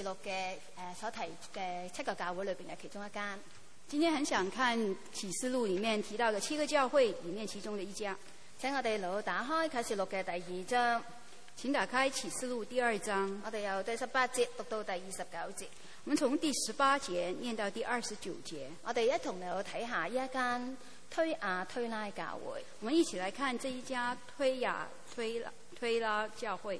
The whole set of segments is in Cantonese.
錄嘅所提嘅7個教會裏邊嘅其中一間。 今天很想看啟示錄裡面提到的7個教會裡面其中的一家。 請我哋老打開啟示錄嘅第2章。 請打開啟示錄第2章。 我哋由第18節讀到第29節。 我們從第18節念到第29節。 我哋一同嚟睇下呢一間推雅推拉教會。 我們一起來看這一家推雅推拉教會。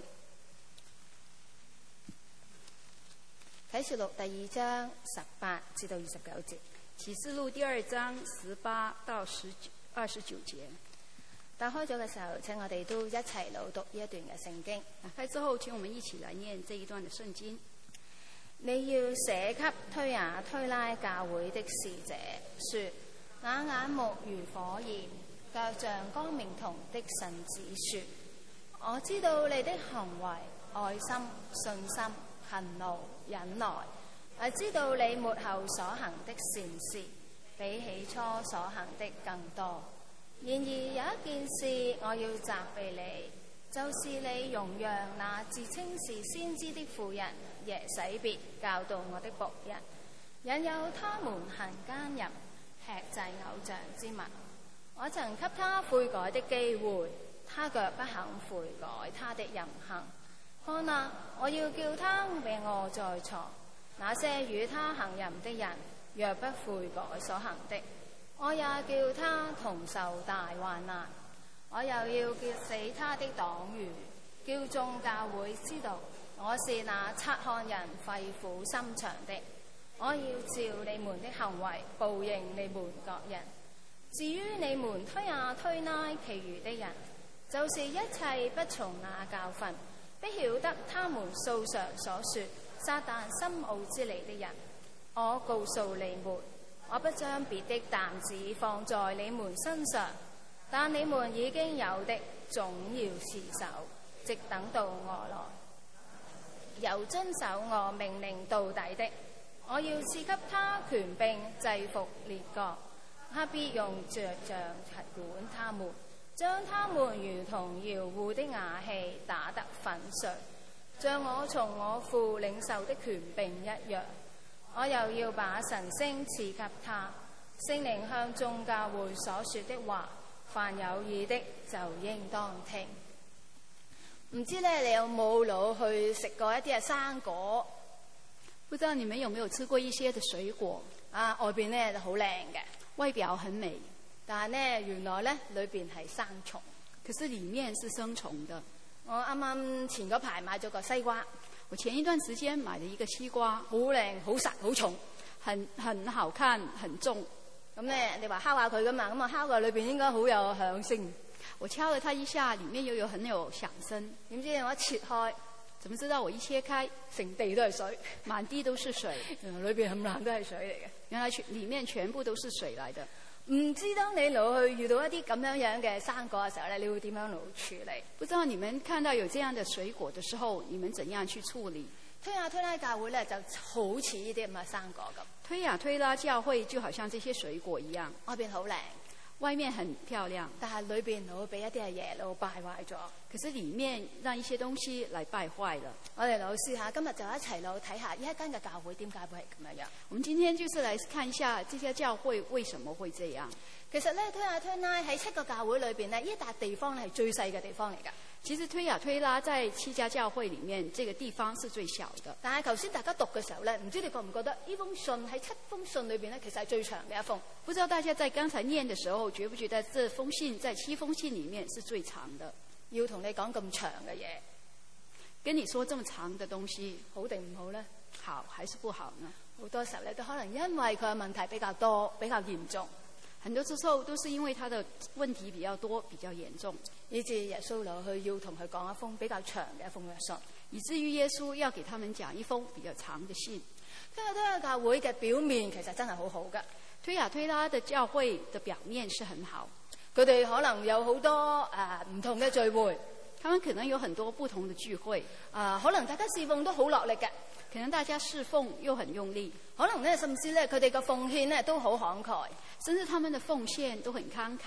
啟示錄第2章18至到29節。 啟示錄第2章18到29節。 打開咗嘅時候，請我哋都一齊朗讀呢一段嘅聖經。 打開之後，請我們一起來念這一段嘅聖經。 你要寫給推雅推拉教會的使者說：我眼目如火焰，腳像光明銅的神子說：我知道你的行為、愛心、信心、勤勞、忍耐。我知道你末後所行的善事，比起初所行的更多。然而有一件事我要責備你，就是你容讓那自稱是先知的婦人耶洗別教導我的僕人，引誘他們行奸淫、吃祭偶像之物。我曾給他悔改的機會，他卻不肯悔改他的淫行。看哪，我要叫他病臥在床。那些與他行淫的人，若不悔改所行的，我也叫他同受大患難。我又要叫死他的黨羽，叫眾教會知道我是那察看人肺腑心腸的。我要照你們的行為報應你們各人。至於你們推雅推拉其餘的人，就是一切不從那教訓，不曉得他們素常所說撒但深奧之理的人，我告訴你們，我不將別的擔子放在你們身上，但你們已經有的總要持守，直等到我來。由遵守我命令到底的，我要賜給他權柄制服列國，他必用着杖管他們，將他們如同窯戶的瓦器打得粉碎，像我從我父領受的權柄一樣。我又要把晨星賜給他，聖靈向眾教會所說的話，凡有耳的就應當聽。唔知咧，你有冇攞去食過一啲嘅生果？ 不知道你們有沒有吃過一些的水果？ 啊，外邊咧就好靚嘅， 外表很美， 但係咧原來咧裏邊係生蟲， 可是裡面是生蟲的。 我啱啱前嗰排買咗個西瓜， 我前一段時間買了一個西瓜， 好靚、好實、好重， 很好看、很重。 咁咧你話敲下佢噶嘛？咁啊敲過裏邊應該好有響聲。 我敲了它一下，裡面又有很有響聲。 點知我一切開， 怎麼知道我一切開， 成地都係水， 滿地都是水。 原來裏邊冚唪唥都係水嚟嘅。 原來裡面全部都是水來的。 唔知當你攞去遇到一啲咁樣嘅生果嘅時候咧，你會點樣嚟處理？ 不知道你們看到有這樣的水果的時候，你們怎樣去處理？ 推雅推拉教會咧就好似呢啲咁嘅生果咁。 推雅推拉教會就好像這些水果一樣， 外邊好靚， 外面很漂亮， 但係裏邊會俾一啲嘅嘢攞敗壞咗。 可是裡面讓一些東西來敗壞了。 我哋老師下今日就一齊嚟睇下呢一間嘅教會點解會係咁樣。 我們今天就是來看一下這些教會為什麼會這樣。 其實咧，推雅推拉喺7個教會裏邊咧，呢一笪地方咧係最細嘅地方嚟㗎。 其實推雅推拉在7家教會裡面，這個地方是最小的。 但係頭先大家讀嘅時候咧，唔知你覺唔覺得呢封信喺7封信裏邊咧，其實係最長嘅一封。 不知道大家在剛才念的時候，覺不覺得這封信在7封信裡面是最長的？ 要同你講咁長嘅嘢， 跟你說這麼長的東西， 好定唔好呢？ 好還是不好呢？ 好多時候咧，都可能因為佢嘅問題比較多、比較嚴重。 很多時候都是因為他的問題比較多、比較嚴重， 以至耶穌落去要同佢講一封比較長嘅一封嘅信， 以至於耶穌要給他們講一封比較長的信。 推雅推拉教會嘅表面其實真係好好㗎， 推雅推拉的教會的表面是很好， 佢哋可能有好多唔同嘅聚會， 他們可能有很多不同的聚會， 可能大家侍奉都好落力嘅， 可能大家侍奉又很用力， 可能咧甚至咧佢哋嘅奉獻咧都好慷慨， 甚至他們的奉獻都很慷慨。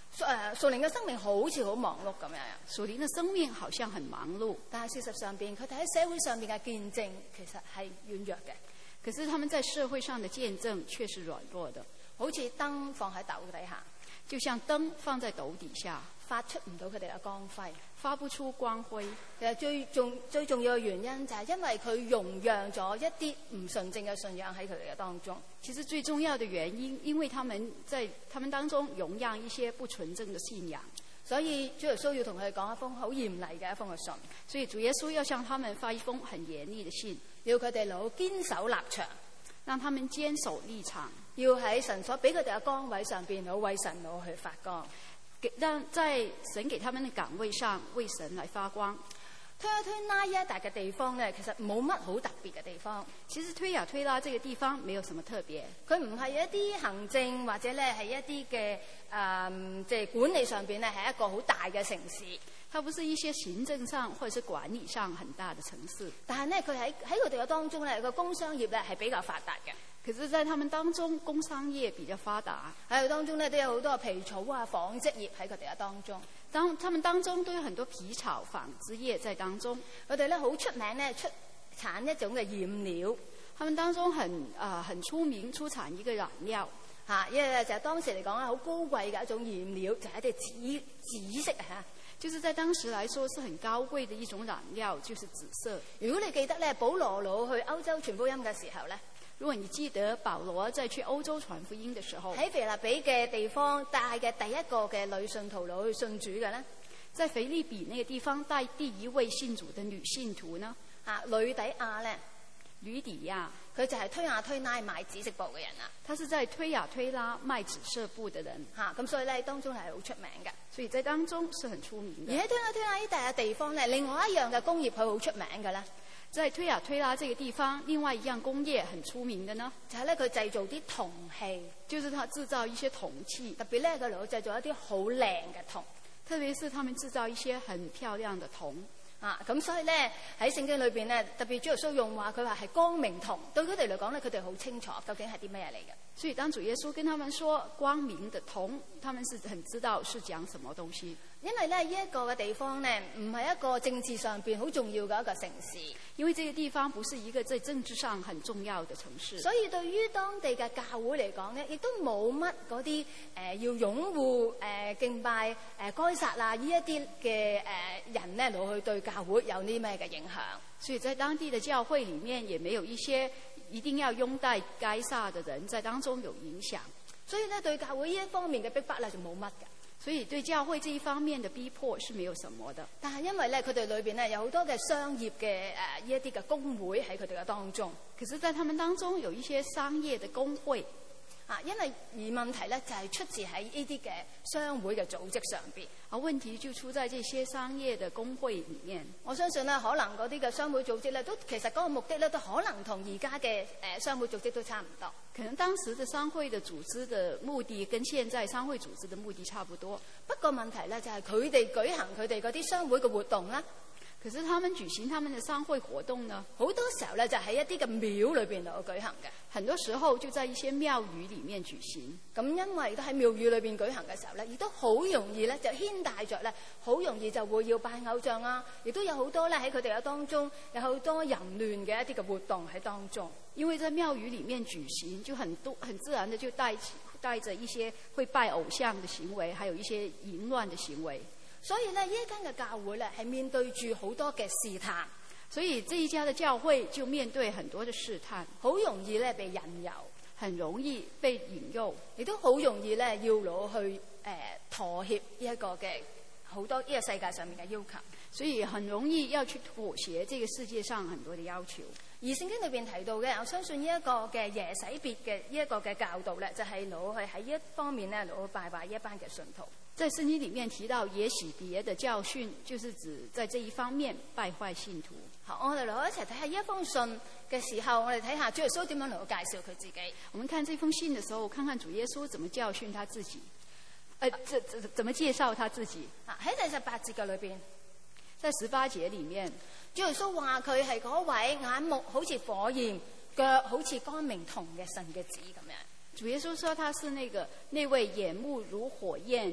屬靈嘅生命好似好忙碌咁樣， 屬靈的生命好像很忙碌， 但係事實上邊佢哋喺社會上邊嘅見證其實係軟弱嘅， 可是他們在社會上的見證卻是軟弱的， 好似燈放喺斗底下， 就像燈放在斗底下， 發出唔到佢哋嘅光輝， 發不出光輝。 其實最重要嘅原因就係因為佢容讓咗一啲唔純正嘅信仰喺佢哋嘅當中。 其實最重要的原因，因為他們在他們當中容讓一些不純正的信仰， 所以主耶穌要同佢哋講一封好嚴厲嘅一封嘅信。 所以主耶穌要向他們發一封很嚴厲的信， 要佢哋攞堅守立場， 讓他們堅守立場， 要喺神所俾佢哋嘅崗位上邊好為神攞去發光， 讓在神給他們的崗位上為神來發光。 推雅推拉呢一帶嘅地方咧，其實冇乜好特別嘅地方。 其實推雅推拉這個地方沒有什麼特別， 佢唔係一啲行政或者咧係一啲嘅即係管理上邊咧係一個好大嘅城市。 它不是一些行政上或者是管理上很大的城市， 但係咧佢喺佢哋嘅當中咧個工商業咧係比較發達嘅。 可是在他們當中工商業比較發達， 喺佢當中咧都有好多皮草啊紡織業喺佢哋嘅當中。 他們當中都有很多皮草紡織業在當中。 佢哋咧好出名咧出產一種嘅染料， 他們當中很出名出產一個染料嚇，因為就係當時嚟講咧好高貴嘅一種染料，就係一啲紫色嚇。 就是在當時來說是很高貴的一種染料，就是紫色。 如果你記得咧，保羅佬去歐洲傳福音嘅時候咧， 如果你記得保羅在去歐洲傳福音嘅時候， 喺腓立比嘅地方帶嘅第一個嘅女信徒佬去信主嘅咧， 在腓立比那個地方帶第一位信主的女信徒呢， 呂底亞咧， 呂底亞， 佢就係推雅推拉賣紫色布嘅人啦。 他是在推雅推拉賣紫色布的人， 咁所以咧當中係好出名嘅。 所以在當中是很出名的。 而喺推雅推拉呢笪嘅地方咧，另外一樣嘅工業佢好出名嘅咧， 在推雅推拉這個地方，另外一樣工業很出名的呢， 就係咧佢製造啲銅器， 就是他製造一些銅器， 特別咧佢嚟製造一啲好靚嘅銅， 特別是他們製造一些很漂亮的銅。 咁所以咧喺聖經裏邊咧，特別主耶穌用話，佢話係光明銅，對佢哋嚟講咧，佢哋好清楚究竟係啲咩嘢嚟嘅。 所以當主耶穌跟他們說光明的銅，他們是很知道是講什麼東西。 因為咧呢一個嘅地方咧，唔係一個政治上邊好重要嘅一個城市， 因為這個地方不是一個在政治上很重要的城市， 所以對於當地嘅教會嚟講咧，亦都冇乜嗰啲要擁護敬拜該撒啊呢一啲嘅人咧，攞去對教會有啲咩嘅影響。 所以在當地的教會裡面，也沒有一些一定要擁戴該撒的人在當中有影響， 所以咧對教會呢一方面嘅逼迫咧就冇乜嘅。 所以對教會這一方面的逼迫是沒有什麼的。 但係因為咧佢哋裏邊咧有好多嘅商業嘅呢一啲嘅工會喺佢哋嘅當中， 可是在他們當中有一些商業的工會。 因為而問題咧就係出自喺呢啲嘅商會嘅組織上邊， 問題就出在這些商業的工會裡面。 我相信咧，可能嗰啲嘅商會組織咧，都其實嗰個目的咧，都可能同而家嘅商會組織都差唔多。 可能當時的商會的組織的目的跟現在商會組織的目的差不多。 不過問題咧就係佢哋舉行佢哋嗰啲商會嘅活動啦。 可是他們舉行他們的商會活動呢， 好多時候咧就喺一啲嘅廟裏邊度舉行嘅。 很多時候就在一些廟宇裡面舉行。 咁因為都喺廟宇裏邊舉行嘅時候咧，亦都好容易咧就牽帶着咧，好容易就會要拜偶像啊，亦都有好多咧喺佢哋嘅當中有好多淫亂嘅一啲嘅活動喺當中。 因為在廟宇裡面舉行，就很自然的就帶着一些會拜偶像的行為，還有一些淫亂的行為。 所以咧，呢一間嘅教會咧係面對住好多嘅試探， 所以這一家的教會就面對很多的試探， 好容易咧被引誘， 很容易被引誘， 亦都好容易咧要攞去妥協呢一個嘅好多呢個世界上面嘅要求， 所以很容易要去妥協這個世界上很多的要求。 而聖經裏邊提到嘅，我相信呢一個嘅耶洗別嘅呢一個嘅教導咧，就係攞去喺呢一方面咧攞去拜拜呢一班嘅信徒。 在聖經裡面提到耶洗別的教訓，就是指在這一方面敗壞信徒。 好，我哋嚟一齊睇下呢一封信嘅時候，我哋睇下主耶穌點樣嚟介紹佢自己。 我們看這封信的時候，看看主耶穌怎麼教訓他自己，怎麼介紹他自己。 喺第18節嘅裏邊， 在18節裡面， 主耶穌話佢係嗰位眼目好似火焰、腳好似光明銅嘅神嘅子咁樣。 主耶穌說他是那位眼目如火焰、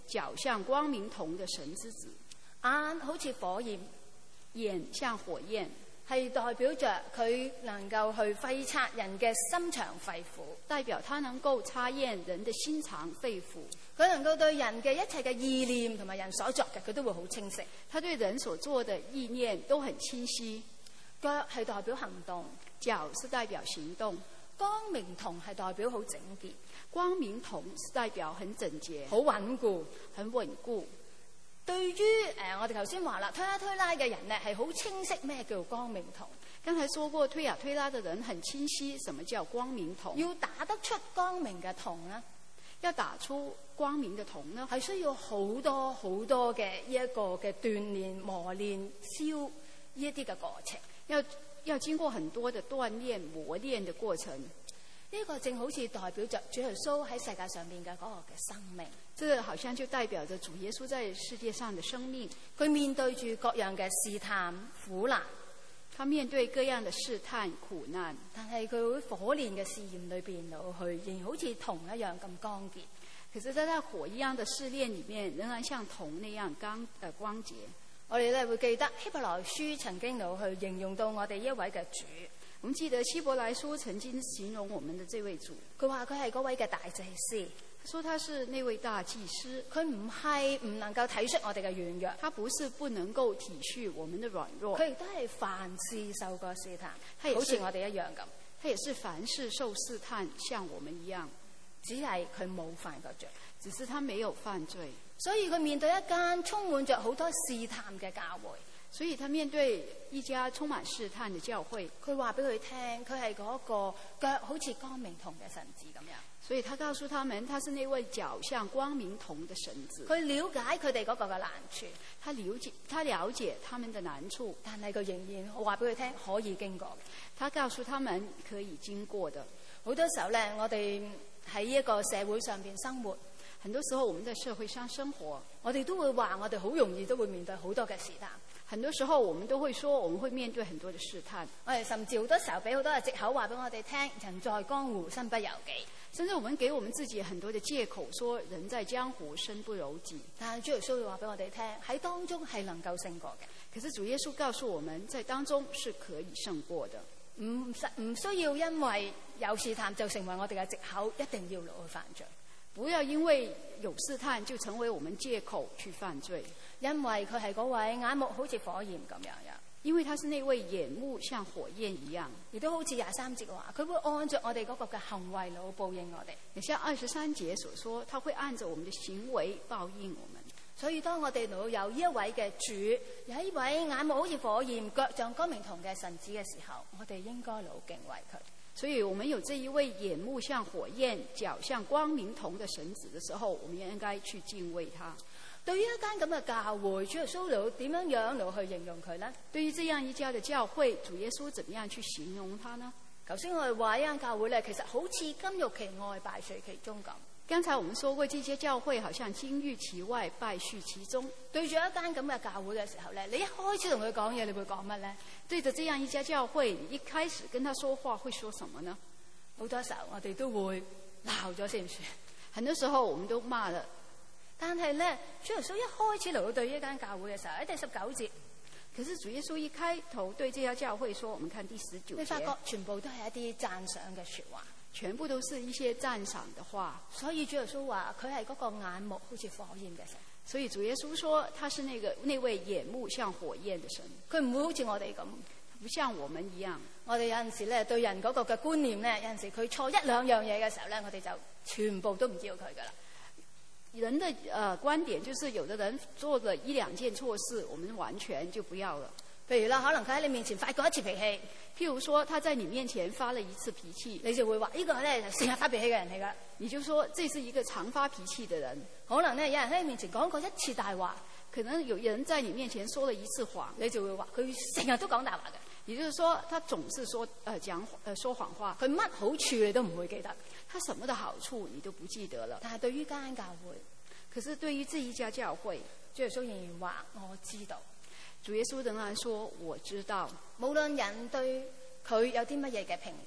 腳像光明銅的神之子。 眼好似火焰， 眼像火焰， 係代表着佢能夠去揮察人嘅心腸肺腑， 代表他能夠察驗人的心腸肺腑。 佢能夠對人嘅一切嘅意念同埋人所作嘅，佢都會好清晰。 他對人所做的意念都很清晰。 腳係代表行動， 腳是代表行動。 光明銅係代表好整潔， 光明銅是代表很整潔、 好穩固、 很穩固。 對於我哋頭先話啦，推拉推拉嘅人咧係好清晰咩叫光明銅。 剛才說過，推推拉的人很清晰什麼叫光明銅。 要打得出光明嘅銅呢， 要打出光明的銅呢， 係需要好多好多嘅呢一個嘅鍛鍊、磨練、燒呢一啲嘅過程。 要經過很多的鍛鍊、磨練的過程。 呢個正好似代表着主耶穌喺世界上面嘅嗰個嘅生命。 這好像就代表着主耶穌在世界上的生命。 佢面對住各樣嘅試探、苦難， 他面對各樣的試探、苦難， 但係佢喺火煉嘅試驗裏邊落去，仍然好似銅一樣咁剛潔。 可是在那火一樣的試煉裡面，仍然像銅那樣光潔。 我哋咧會記得希伯來書曾經落去形容到我哋一位嘅主。 我們記得希伯來書曾經形容我們的這位主， 佢話佢係嗰位嘅大祭司， 說他是那位大祭司。 佢唔係唔能夠體恤我哋嘅軟弱， 他不是不能夠體恤我們的軟弱， 佢亦都係凡事受過試探， 好似我哋一樣咁。 他也是凡事受試探，像我們一樣， 只係佢冇犯過罪， 只是他沒有犯罪。 所以佢面對一間充滿着好多試探嘅教會， 所以他面對一家充滿試探的教會， 佢話俾佢聽，佢係嗰個腳好似光明銅嘅神子咁樣。 所以他告訴他們，他是那位腳像光明銅的神子。 佢了解佢哋嗰個嘅難處， 他了解他們的難處， 但係佢仍然話俾佢聽可以經過。 他告訴他們可以經過的。 好多時候咧，我哋喺一個社會上邊生活， 很多時候我們在社會上生活， 我哋都會話我哋好容易都會面對好多嘅試探。 很多時候我們都會說我們會面對很多的試探。 我哋甚至好多時候俾好多嘅藉口話俾我哋聽，人在江湖身不由己。 甚至我們給我們自己很多的借口，說人在江湖身不由己。 但係主耶穌話俾我哋聽，喺當中係能夠勝過嘅。 可是主耶穌告訴我們在當中是可以勝過的。 唔需要因為有試探就成為我哋嘅藉口，一定要落去犯罪。 不要因為有試探就成為我們借口去犯罪。 因為佢係嗰位眼目好似火焰咁樣樣。 因為他是那位眼目像火焰一樣， 亦都好似23節嘅話，佢會按照我哋嗰個嘅行為嚟報應我哋。 也像23節所說，他會按照我們的行為報應我們。 所以當我哋有呢一位嘅主，有一位眼目好似火焰、腳像光明銅嘅神子嘅時候，我哋應該老敬畏佢。 所以我們有這一位眼目像火焰、腳像光明銅的神子的時候，我們應該去敬畏他。 對於一間咁嘅教會，主耶穌點樣嚟去形容佢呢？ 對於這樣一家的教會，主耶穌怎麼樣去形容他呢？ 頭先我哋話一間教會咧，其實好似金玉其外，敗絮其中咁。 剛才我們說過，這些教會好像金玉其外，敗絮其中。 對住一間咁嘅教會嘅時候咧，你一開始同佢講嘢，你會講乜咧？ 對着這樣一家教會，你一開始跟他說話，會說什麼呢？ 好多時候我哋都會鬧咗先算。 很多時候我們都罵了。 但係咧，主耶穌一開始嚟到對呢間教會嘅時候，喺第19節。 可是主耶穌一開頭對這家教會說，我們看第19節， 你發覺全部都係一啲讚賞嘅說話， 全部都是一些讚賞的話。 所以主耶穌話佢係嗰個眼目好似火焰嘅神。 所以主耶穌說他是那位眼目像火焰的神。 佢唔會好似我哋咁， 不像我們一樣。 我哋有陣時咧對人嗰個嘅觀念咧，有陣時佢錯1、2樣嘢嘅時候咧，我哋就全部都唔要佢噶啦。 人的觀點就是，有的人做了1、2件錯事，我們完全就不要了。 譬如啦，可能佢喺你面前發過一次脾氣， 譬如說他在你面前發了一次脾氣， 你就會話呢個咧係成日發脾氣嘅人嚟噶。 你就說這是一個常發脾氣的人。 可能咧有人喺你面前講過1次大話， 可能有人在你面前說了1次謊， 你就會話佢成日都講大話嘅。 也就是說，他總是說說謊話， 佢乜好處你都唔會記得， 他什麼的好處你都不記得了。 但係對於間教會， 可是對於這一家教會， 主耶穌仍然話我知道。 主耶穌仍然說我知道。 無論人對佢有啲乜嘢嘅評價，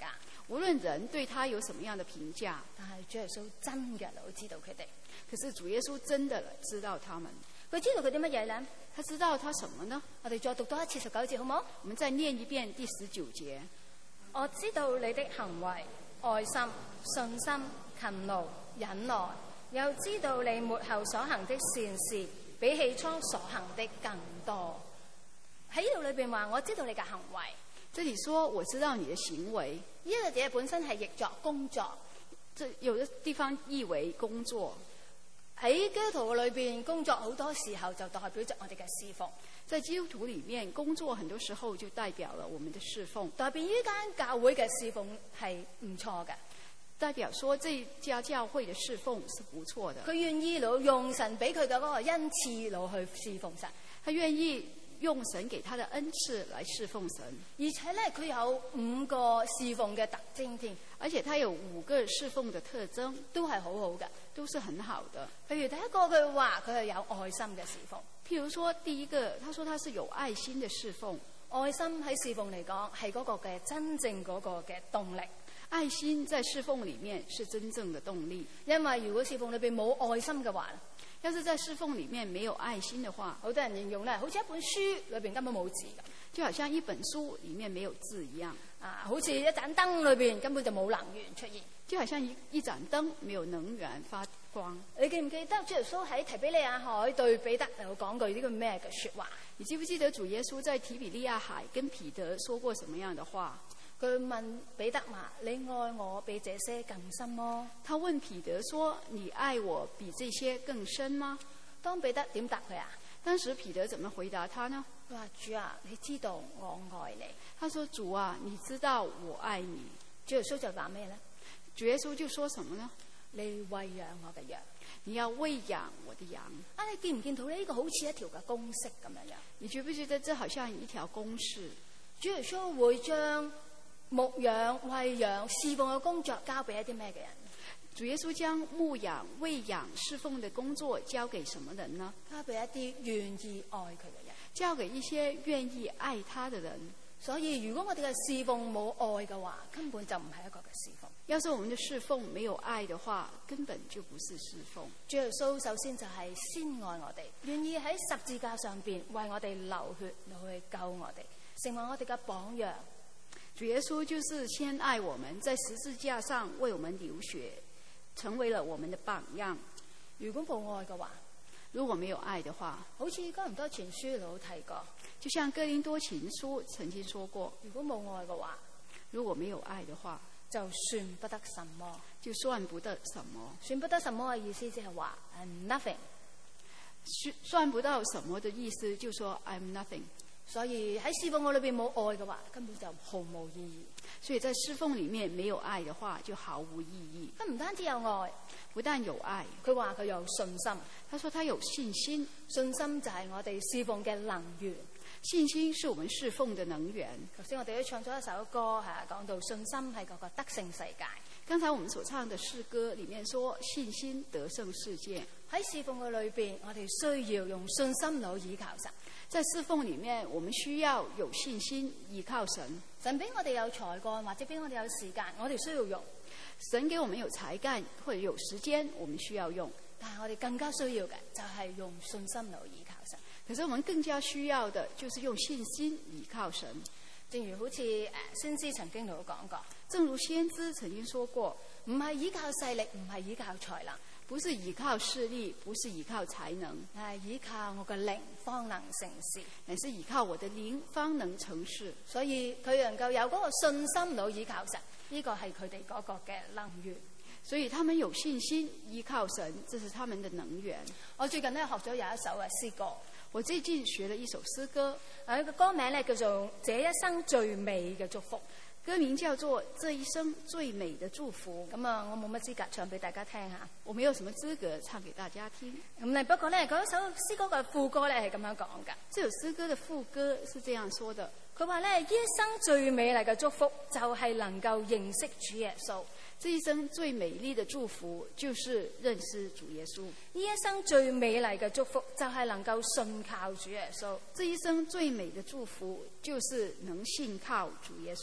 無論人對他有什麼樣的評價， 但係主耶穌真嘅都知道佢哋。 可是主耶穌真的知道他們。 佢知道佢啲乜嘢呢？ 他知道他什麼呢？ 我哋再讀多一次19節好唔好？ 我們再念一遍第19節。 我知道你的行為、愛心、信心、勤勞、忍耐，又知道你末後所行的善事比起初所行的更多。喺呢度裏邊話，我知道你嘅行為。 這裡說我知道你的行為， 呢個字本身係譯作工作， 這有的地方譯為工作。 喺基督徒裏邊工作好多時候就代表着我哋嘅侍奉。 在基督徒裡面工作很多時候就代表了我們的侍奉， 代表呢間教會嘅侍奉係唔錯嘅， 代表說這家教會的侍奉是不錯的。 佢願意用神俾佢嘅嗰個恩賜去侍奉神， 他願意用神給他的恩賜來侍奉神， 而且咧佢有5個侍奉嘅特徵添， 而且他有5個侍奉的特徵， 都係好好嘅， 都是很好的。 譬如第一個佢話佢係有愛心嘅侍奉， 譬如說第一個，他說他是有愛心的侍奉。 愛心喺侍奉嚟講係嗰個嘅真正嗰個嘅動力， 愛心在侍奉裡面是真正的動力。 因為如果侍奉裏邊冇愛心嘅話， 要是在侍奉裡面沒有愛心的話， 好多人形容咧，好似一本書裏邊根本冇字咁， 就好像一本書裡面沒有字一樣， 好似一盞燈裏邊根本就冇能源出現， 就好像一盞燈沒有能源發光。 你記唔記得主耶穌喺提比利亞海對彼得有講句呢個咩嘅說話？ 你記不記得主耶穌在提比利亞海跟彼得說過什麼樣的話？ 佢問彼得話：你愛我比這些更深麼？ 他問彼得說：你愛我比這些更深嗎？ 當彼得點答佢啊？ 當時彼得怎麼回答他呢？ 佢話：主啊，你知道我愛你。 他說：主啊，你知道我愛你。 主耶穌就話咩呢？ 主耶穌就說什麼呢？ 你餵養我嘅羊， 你要餵養我的羊。 你見唔見到呢個好似一條嘅公式咁樣樣？ 你覺不覺得這好像一條公式？ 主耶穌會將牧養、餵養、侍奉嘅工作交俾一啲咩嘅人？ 主耶穌將牧養、餵養、侍奉的工作交給什麼人呢？ 交俾一啲願意愛佢嘅人， 交給一些願意愛他的人。 所以如果我哋嘅侍奉冇愛嘅話，根本就唔係一個嘅侍奉。 要是我們的侍奉沒有愛的話，根本就不是侍奉。 主耶穌首先就係先愛我哋，願意喺十字架上邊為我哋流血，去救我哋，成為我哋嘅榜樣。 主耶穌就是先愛我們，在十字架上為我們流血，成為了我們的榜樣。 如果冇愛嘅話， 如果沒有愛的話， 好似哥林多前書有提過， 就像哥林多前書曾經說過， 如果冇愛嘅話， 如果沒有愛的話， 就算不得什麼， 就算不得什麼。 算不得什麼嘅意思即係話 I'm nothing， 算不到什麼的意思就說 I'm nothing。 所以喺侍奉我裏邊冇愛嘅話，根本就毫無意義。 所以在侍奉裡面沒有愛的話，就毫無意義。 佢唔單止有愛， 不但有愛， 佢話佢有信心。 他說他有信心， 信心就係我哋侍奉嘅能源。 信心是我們侍奉的能源。 頭先我哋都唱咗一首歌，講到信心係嗰個得勝世界。 剛才我們所唱的詩歌裡面說，信心得勝世界。 喺侍奉嘅裏邊，我哋需要用信心嚟倚靠神。 在侍奉裡面，我們需要有信心倚靠神。 神俾我哋有才幹，或者俾我哋有時間，我哋需要用。 神給我們有才幹或者有時間，我們需要用。 但係我哋更加需要嘅就係用信心嚟倚靠神。 可是我們更加需要的，就是用信心倚靠神。 正如好似先知曾經同我講過， 正如先知曾經說過， 唔係依靠勢力，唔係依靠才能， 不是依靠勢力，不是依靠才能， 係依靠我嘅靈方能成事， 乃是依靠我的靈方能成事。 所以佢能夠有嗰個信心嚟倚靠神，呢個係佢哋嗰個嘅能源。 所以他們有信心依靠神，這是他們的能源。 我最近咧學咗有一首嘅詩歌， 我最近學了一首詩歌， 個歌名咧叫做《這一生最美嘅祝福》， 歌名叫做《這一生最美的祝福》。 咁啊，我冇乜資格唱俾大家聽下， 我沒有什麼資格唱給大家聽。 咁咧不過咧，嗰首詩歌嘅副歌咧係咁樣講噶。 這首詩歌的副歌是這樣說的， 佢話咧，呢一生最美麗嘅祝福就係能夠認識主耶穌。 這一生最美麗的祝福就是認識主耶穌。 呢一生最美麗嘅祝福就係能夠信靠主耶穌。 這一生最美的祝福就是能信靠主耶穌。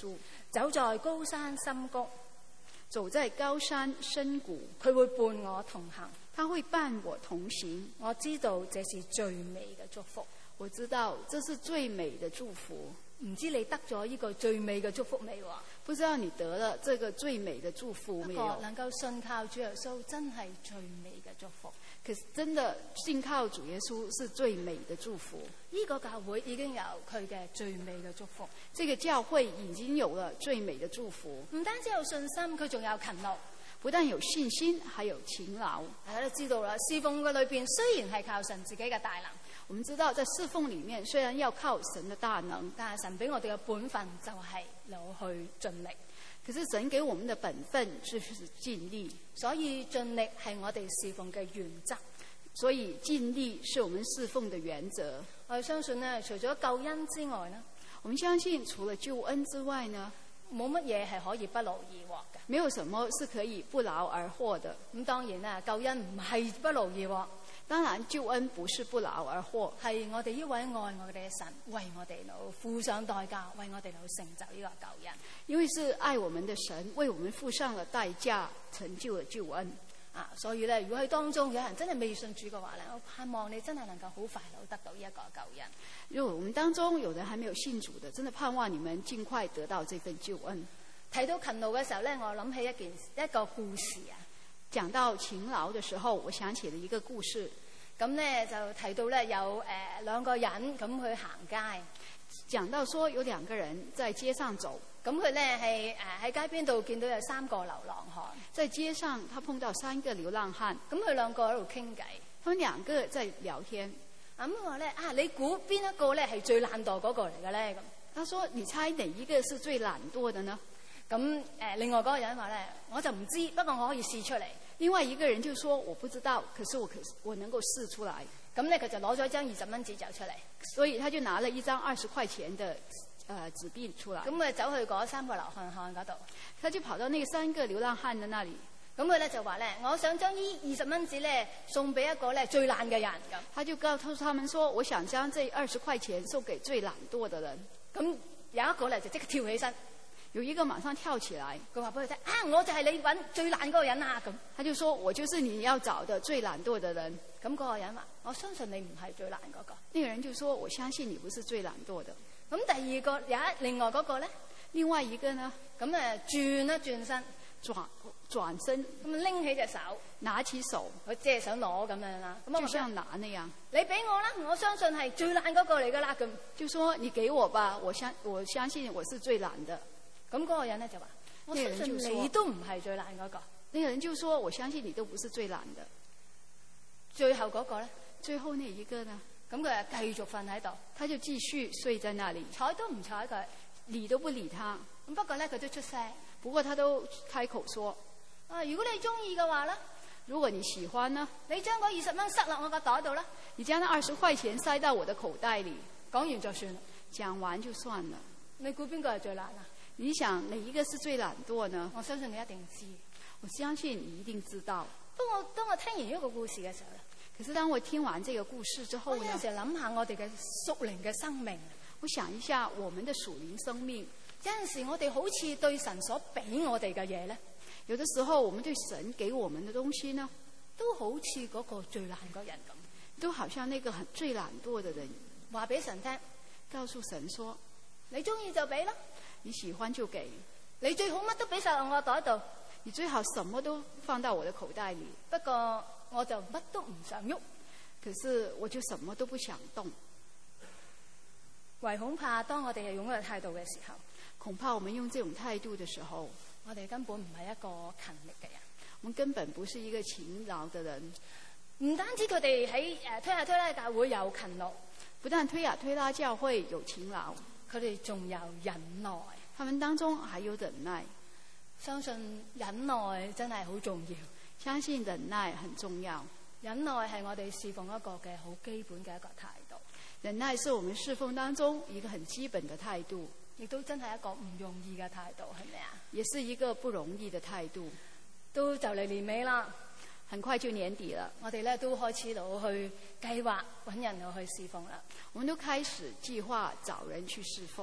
走在高山深谷， 走在高山深谷， 佢會伴我同行。 他會伴我同行。 我知道這是最美嘅祝福。 我知道這是最美的祝福。 唔知你得咗呢個最美嘅祝福未？ 不知道你得了這個最美的祝福沒有？ 能夠信靠主耶穌真係最美嘅祝福。 可是真的信靠主耶穌是最美的祝福。 呢個教會已經有佢嘅最美嘅祝福。 這個教會已經有了最美的祝福。 唔單止有信心，佢仲有勤勞。 不但有信心，還有勤勞。 大家都知道啦，侍奉嘅裏邊雖然係靠神自己嘅大能， 我們知道在侍奉裏面雖然要靠神的大能， 但係神俾我哋嘅本分就係攞去盡力。 可是神給我們的本分就是盡力， 所以盡力係我哋侍奉嘅原則。 所以盡力是我們侍奉的原則。 我哋相信呢，除咗救恩之外呢， 我們相信除了救恩之外呢， 冇乜嘢係可以不勞而獲嘅。 沒有什麼是可以不勞而獲的。 咁當然啦，救恩唔係不勞而獲。 當然救恩不是不勞而獲， 係我哋呢位愛我哋嘅神為我哋老付上代價，為我哋老成就呢個救恩。 因為是愛我們的神為我們付上了代價，成就了救恩。 所以咧，如果喺當中有人真係未信主嘅話咧，我盼望你真係能夠好快樂得到呢一個救恩。 如果我們當中有人還沒有信主的，真的盼望你們盡快得到這份救恩。 提到勤勞嘅時候咧，我諗起一個故事啊。 講到勤勞的時候，我想起了一個故事。 咁咧就提到咧有兩個人咁去行街。 講到說有兩個人在街上走， 咁佢咧係喺街邊度見到有3個流浪漢。 在街上，他碰到3個流浪漢。 咁佢兩個喺度傾偈， 他們兩個在聊天。 咁話咧你估邊一個咧係最懶惰嗰個嚟嘅咧？咁他說：你猜哪一個是最懶惰的呢？ 咁另外嗰個人話咧，我就唔知，不過我可以試出嚟。 另外一個人就說：我不知道，可是我能夠試出來。 咁咧佢就攞咗一張20蚊紙就出嚟， 所以他就拿了一張20塊錢的紙幣出來。 咁佢走去嗰3個流浪漢嗰度， 他就跑到那3個流浪漢的那裡。 咁佢咧就話咧，我想將呢20蚊紙咧送俾一個咧最懶嘅人咁。 他就告訴他們說：我想將這20塊錢送給最懶惰的人。 咁有一個咧就即刻跳起身。 有一個馬上跳起來， 佢話俾佢聽我就係你揾最懶嗰個人啊！咁他就說：我就是你要找的最懶惰的人。 咁嗰個人話：我相信你唔係最懶嗰個。 那個人就說：我相信你不是最懶惰的。 咁第二個另外嗰個咧， 另外一個呢？ 咁轉一轉身， 轉身， 咁拎起隻手， 拿起手， 佢即係想攞咁樣啦。咁就像拿那樣， 你俾我啦，我相信係最懶嗰個嚟噶啦。咁就說你給我吧，我相信我是最懶的。 咁嗰個人咧就話：我相信你都唔係最懶嗰個。 那個人就說：我相信你都不是最懶的。 最後嗰個咧？ 最後那一個呢？ 咁佢就繼續瞓喺度， 他就繼續睡在那裡， 睬都唔睬佢， 理都不理他。 咁不過咧，佢都出聲。 不過他都開口說： 如果你中意嘅話咧， 如果你喜歡呢， 你將嗰20蚊塞落我個袋度啦。 你將那20塊錢塞到我的口袋裡。 講完就算啦， 講完就算了。 你估邊個係最懶啊？ 你想哪一個是最懶惰呢？ 我相信你一定知。 我相信你一定知道。 當我聽完呢個故事嘅時候咧， 可是當我聽完這個故事之後呢， 我有時諗下我哋嘅屬靈嘅生命。 我想一下我們的屬靈生命。 有陣時我哋好似對神所俾我哋嘅嘢咧， 有的時候我們對神給我們的東西呢， 都好似嗰個最懶嘅人咁， 都好像那個最懶惰的人。 話俾神聽， 告訴神說： 你中意就俾啦， 你喜歡就給， 你最好乜都俾晒落我袋度， 你最好什麼都放到我的口袋裡。 不過我就乜都唔想喐， 可是我就什麼都不想動。 唯恐怕當我哋係用呢個態度嘅時候， 恐怕我們用這種態度的時候， 我哋根本唔係一個勤力嘅人， 我們根本不是一個勤勞的人。 唔單止佢哋喺推雅推拉教會有勤勞， 不但推雅推拉教會有勤勞， 佢哋仲有忍耐。 他們當中還有忍耐。 相信忍耐真係好重要， 相信忍耐很重要。 忍耐係我哋侍奉一個嘅好基本嘅一個態度。 忍耐是我們侍奉當中一個很基本的態度， 亦都真係一個唔容易嘅態度，係咪啊？ 也是一個不容易的態度。 都就嚟年尾啦， 很快就年底了， 我哋咧都開始到去計劃揾人去侍奉啦。 我們都開始計劃找人去侍奉。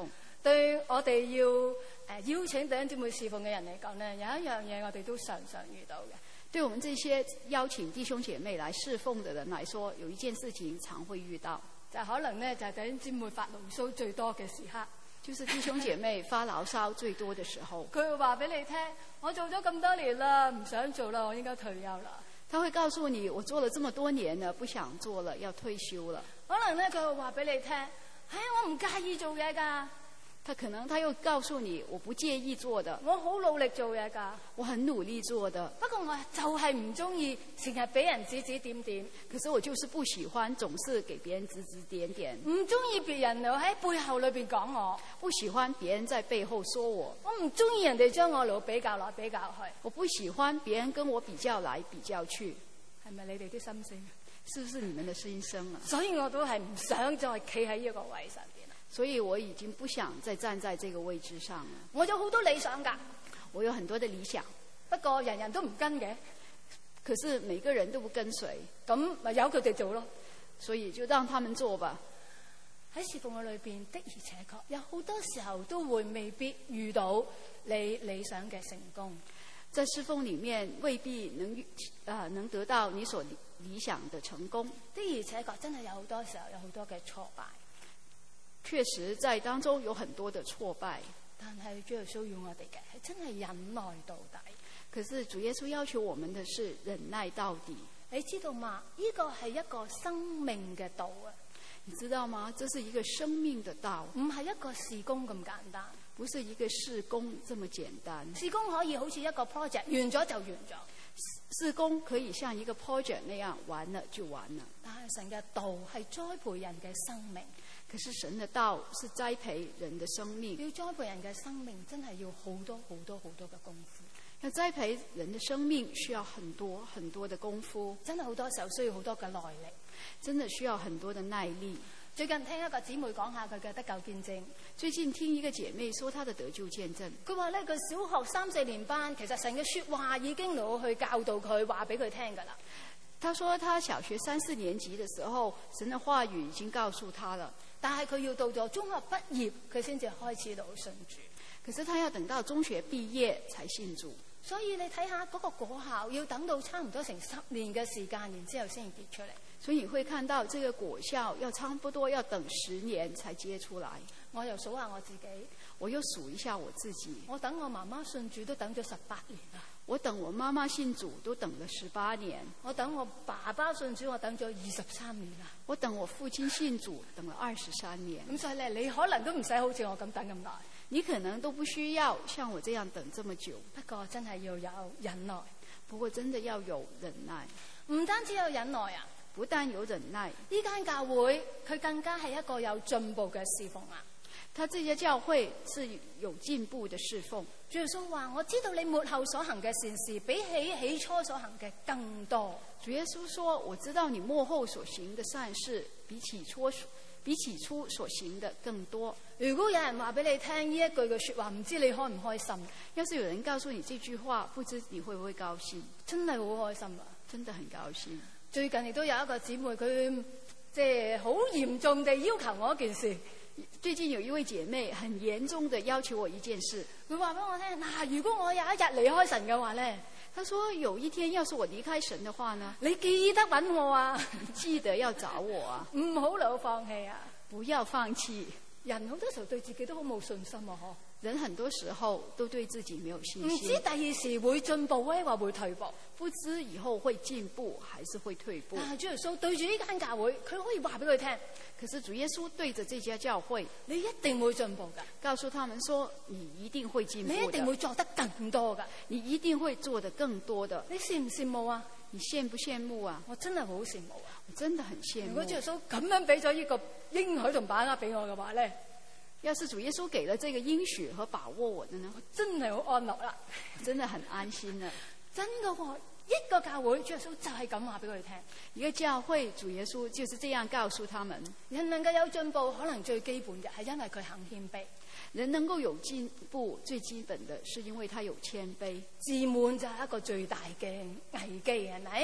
對我哋要邀請弟兄姊妹侍奉嘅人嚟講呢，有一樣嘢我哋都常常遇到嘅。 對我們這些邀請弟兄姐妹來侍奉的人來說，有一件事情常會遇到， 就可能呢，就係弟兄姊妹發牢騷最多嘅時刻， 就是弟兄姐妹發牢騷最多的時候。 佢會話俾你聽，我做咗咁多年啦，唔想做啦，我應該退休啦。 他會告訴你，我做了這麼多年了，不想做了，要退休了。 可能呢，佢會話俾你聽，我唔介意做嘢㗎。 他又告訴你，我不介意做的， 我好努力做嘢㗎， 我很努力做的。 不過我就係唔中意成日俾人指指點點。 可是我就是不喜歡總是給別人指指點點， 唔中意別人喺背後裏邊講我， 不喜歡別人在背後說我。 我唔中意人哋將我老比較來比較去， 我不喜歡別人跟我比較來比較去。 係咪你哋啲心聲？ 是不是你們的心聲啊？ 所以我都係唔想再企喺呢個位上邊。 所以我已經不想再站在這個位置上了。 我有好多理想㗎， 我有很多的理想， 不過人人都唔跟嘅。 可是每個人都不跟隨， 咁咪由佢哋做咯。 所以就讓他們做吧。 喺侍奉嘅裏邊的而且確有好多時候都會未必遇到你理想嘅成功。 在侍奉裡面未必能得到你所理想的成功。 的而且確真係有好多時候有好多嘅挫敗。 確實在當中有很多的挫敗， 但係主耶穌要我哋嘅係真係忍耐到底。 可是主耶穌要求我們的是忍耐到底。 你知道嗎？呢個係一個生命嘅道啊！ 你知道嗎？這是一個生命的道， 唔係一個事工咁簡單， 不是一個事工這麼簡單。 事工可以好似一個 project， 完咗就完咗。 事工可以像一個 project 那樣完了就完了。 但係神嘅道係栽培人嘅生命。 可是神的道是栽培人的生命， 要栽培人嘅生命真係要好多好多好多嘅功夫。 要栽培人的生命需要很多很多的功夫， 真係好多時候需要好多嘅耐力， 真的需要很多的耐力。 最近聽一個姊妹講下佢嘅得救見證。 最近聽一個姐妹說她的得救見證， 佢話呢，佢小學3、4年班，其實神嘅說話已經攞去教導佢，話俾佢聽噶啦。 她說她小學3、4年級的時候，神的話語已經告訴她了。 但係佢要到咗中學畢業，佢先至開始到信主。 可是他要等到中學畢業才信主。 所以你睇下嗰個果效，要等到差唔多成10年嘅時間，然之後先至結出嚟。 所以你會看到這個果效要差不多要等10年才結出來。 我又數下我自己， 我又數一下我自己。 我等我媽媽信主都等咗18年啦。 我等我媽媽信主都等了18年。 我等我爸爸信主，我等咗23年啦。 我等我父親信主等了23年。 咁所以咧，你可能都唔使好似我咁等咁耐。 你可能都不需要像我這樣等這麼久。 不過真係要有忍耐。 不過真的要有忍耐。 唔單止有忍耐啊， 不但有忍耐， 呢間教會佢更加係一個有進步嘅侍奉啊。 他這些教會是有進步的侍奉。 主耶穌話：我知道你末後所行嘅善事，比起初所行嘅更多。 主耶穌說：我知道你末後所行的善事，比起初所行的更多。 如果有人話俾你聽呢一句嘅說話，唔知你開唔開心？ 要是有人告訴你這句話，不知你會不會高興？ 真係好開心啊！ 真的很高興。 最近亦都有一個姊妹，佢即係好嚴重地要求我一件事。 最近有一位姐妹很嚴重地要求我一件事， 佢話俾我聽：嗱，如果我有一日離開神嘅話咧， 她說有一天要是我離開神的話呢， 你記得揾我啊， 記得要找我啊， 唔好老放棄啊， 不要放棄。 人好多時候對自己都好冇信心啊， 人很多時候都對自己沒有信心， 唔知第二時會進步或者會退步， 不知以後會進步還是會退步。 但係主耶穌對住呢間教會，佢可以話俾佢聽。 可是主耶穌對着這家教會， 你一定會進步㗎， 告訴他們說你一定會進步， 你一定會做得更多㗎， 你一定會做得更多的。 你羨唔羨慕啊？ 你羨不羨慕啊？ 我真係好羨慕啊！ 我真的很羨慕。 如果主耶穌咁樣俾咗呢個應許同把握俾我嘅話咧， 要是主耶穌給了這個應許和把握我的呢， 我真係好安樂啦， 真的很安心了。 真嘅喎，一個教會主耶穌就係咁話俾佢哋聽。 一個教會主耶穌就是這樣告訴他們。 人能夠有進步，可能最基本嘅係因為佢肯謙卑。 人能夠有進步，最基本的是因為他有謙卑。 自滿就係一個最大嘅危機，係咪？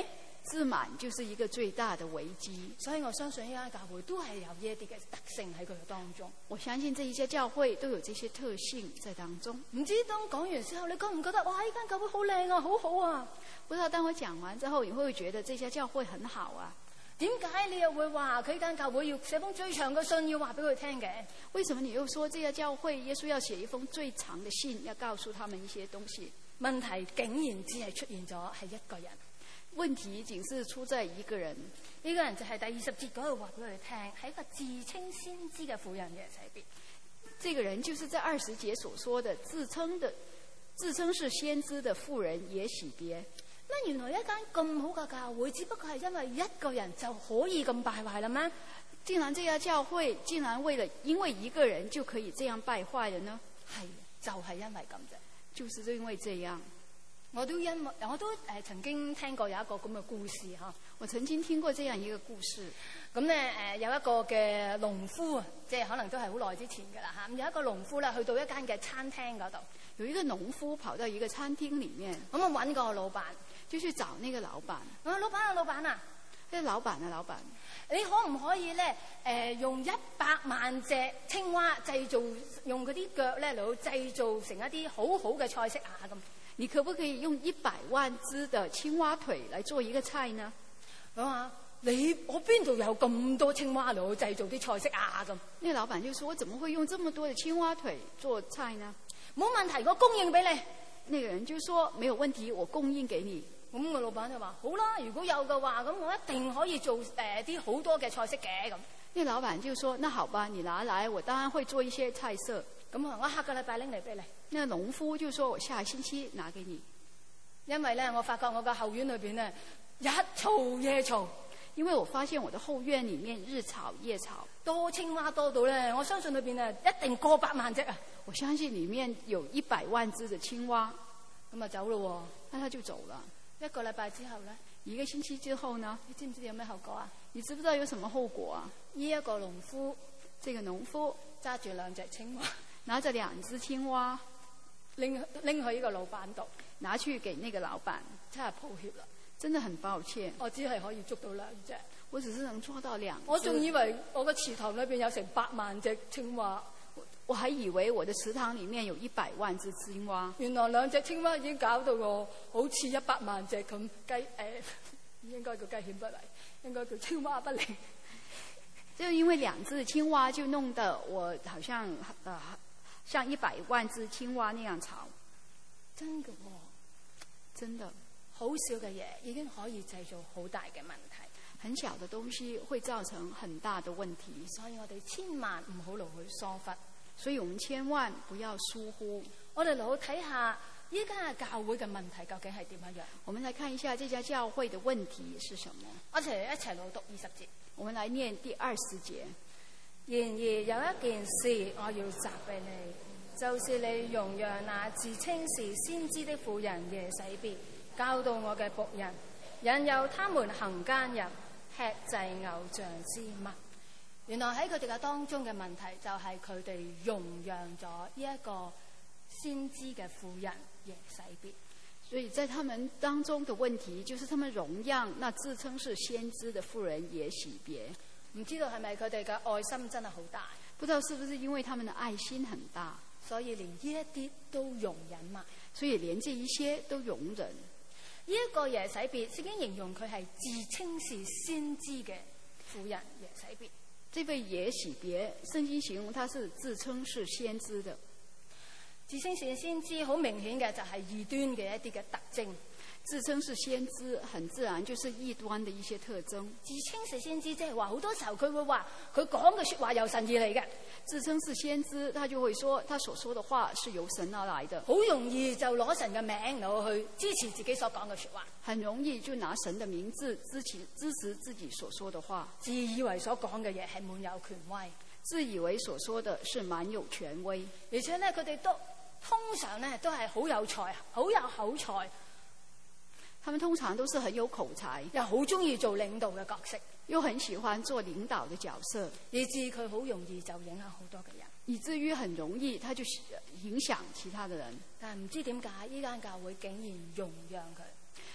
自滿就是一個最大的危機。 所以我相信呢間教會都係有呢一啲嘅特性喺佢哋當中。 我相信這一些教會都有這些特性在當中。 唔知當講完之後，你覺唔覺得哇呢間教會好靚啊，好好啊？ 不知道當我講完之後，你會唔會覺得這家教會很好啊？ 點解你又會話佢間教會要寫封最長嘅信要話俾佢聽嘅？ 為什麼你又說這家教會耶穌要寫一封最長的信，要告訴他們一些東西？ 問題竟然只係出現咗係一個人。 問題僅是出在一個人。 呢個人就係第20節嗰度話俾佢哋聽，係一個自稱先知嘅婦人耶洗別。 這個人就是在20節所說的自稱是先知的婦人耶洗別。 乜原來一間咁好嘅教會，只不過係因為一個人就可以咁敗壞啦咩？ 竟然這家教會竟然因為一個人就可以這樣敗壞了呢？ 係就係因為咁啫， 就是因為這樣。 我都曾經聽過有一個咁嘅故事嚇。 我曾經聽過這樣一個故事。 咁咧有一個嘅農夫啊，即係可能都係好耐之前㗎啦嚇。咁有一個農夫咧去到一間嘅餐廳嗰度， 有一個農夫跑到一個餐廳裡面， 咁啊揾個老闆， 就去找那個老闆。 老闆啊，老闆啊， 老闆啊，老闆， 你可唔可以咧用100萬隻青蛙用嗰啲腳咧嚟到製造成一啲好好嘅菜式啊咁？ 你可不可以用100萬隻的青蛙腿來做一個菜呢？ 我邊度有咁多青蛙嚟到製造啲菜式啊咁？ 那個老闆就說：我怎麼會用這麼多的青蛙腿做菜呢？ 冇問題，我供應俾你。 那個人就說：沒有問題，我供應給你。 咁個老闆就話：好啦，如果有嘅話，咁我一定可以做啲好多嘅菜式嘅咁。 那個老闆就說：那好吧，你拿來，我當然會做一些菜色。 咁我下個禮拜拎嚟俾你。 那個農夫就說：我下個星期拿給你。 因為咧，我發覺我個後院裏邊咧日嘈夜嘈， 因為我發現我的後院裡面日吵夜吵， 多青蛙多到咧，我相信裏邊啊一定過百萬隻啊！ 我相信裡面有100萬隻的青蛙。 咁啊走咯喎， 那他就走了。 一個禮拜之後咧， 一個星期之後呢？ 你知唔知有咩後果啊？ 你知不知道有什麼後果啊？ 呢一個農夫， 這個農夫揸住2隻青蛙， 拿着2隻青蛙， 拎去呢個老闆度， 拿去給那個老闆。 真係抱歉啦， 真的很抱歉， 我只係可以捉到2隻， 我只是能捉到2隻。 我仲以為我個池塘裏邊有成100萬隻青蛙， 我還以為我的池塘裡面有100萬隻青蛙。 原來2隻青蛙已經搞到我好似100萬隻咁應該叫雞犬不嚟，應該叫青蛙不嚟。 就因為2隻青蛙就弄得我好像像100萬隻青蛙那樣吵。 真嘅喎， 真的， 好少嘅嘢已經可以製造好大嘅問題。 很小的東西會造成很大的問題， 所以我哋千萬唔好落去疏忽。 所以我們千萬不要疏忽。 我哋落去睇下依家嘅教會嘅問題究竟係點樣樣。 我們來看一下這家教會的問題是什麼。 我哋一齊嚟讀20節。 我們來念第20節。 然而有一件事我要責備你，就是你容讓那自稱是先知的婦人耶洗別教導我嘅僕人，引誘他們行奸淫，吃祭偶像之物。原來喺佢哋嘅當中嘅問題就係佢哋容讓咗呢一個先知嘅婦人耶洗別。 所以在他們當中的問題就是他們容讓那自稱是先知的婦人耶洗別。 唔知道係咪佢哋嘅愛心真係好大？ 不知道是不是因為他們的愛心很大， 所以連呢一啲都容忍埋。 所以連這一些都容忍。 呢一個耶洗別已經形容佢係自稱是先知嘅婦人耶洗別。 這位耶洗別，聖經形容他是自稱是先知的。 自稱是先知，好明顯嘅就係異端嘅一啲嘅特徵。 自稱是先知，很自然就是異端的一些特徵。 自稱是先知，即係話好多時候佢會話佢講嘅說話由神而嚟嘅。 自稱是先知，他就會說他所說的話是由神而來的。 好容易就攞神嘅名攞去支持自己所講嘅說話。 很容易就拿神的名字支持自己所說的話。 自以為所講嘅嘢係滿有權威， 自以為所說的是滿有權威， 而且咧佢哋都通常咧都係好有才，好有口才。 他們通常都是很有口才， 又好中意做領導嘅角色， 又很喜歡做領導的角色， 以致佢好容易就影響好多嘅人， 以至於很容易他就影響其他的人。 但係唔知點解呢間教會竟然容讓佢。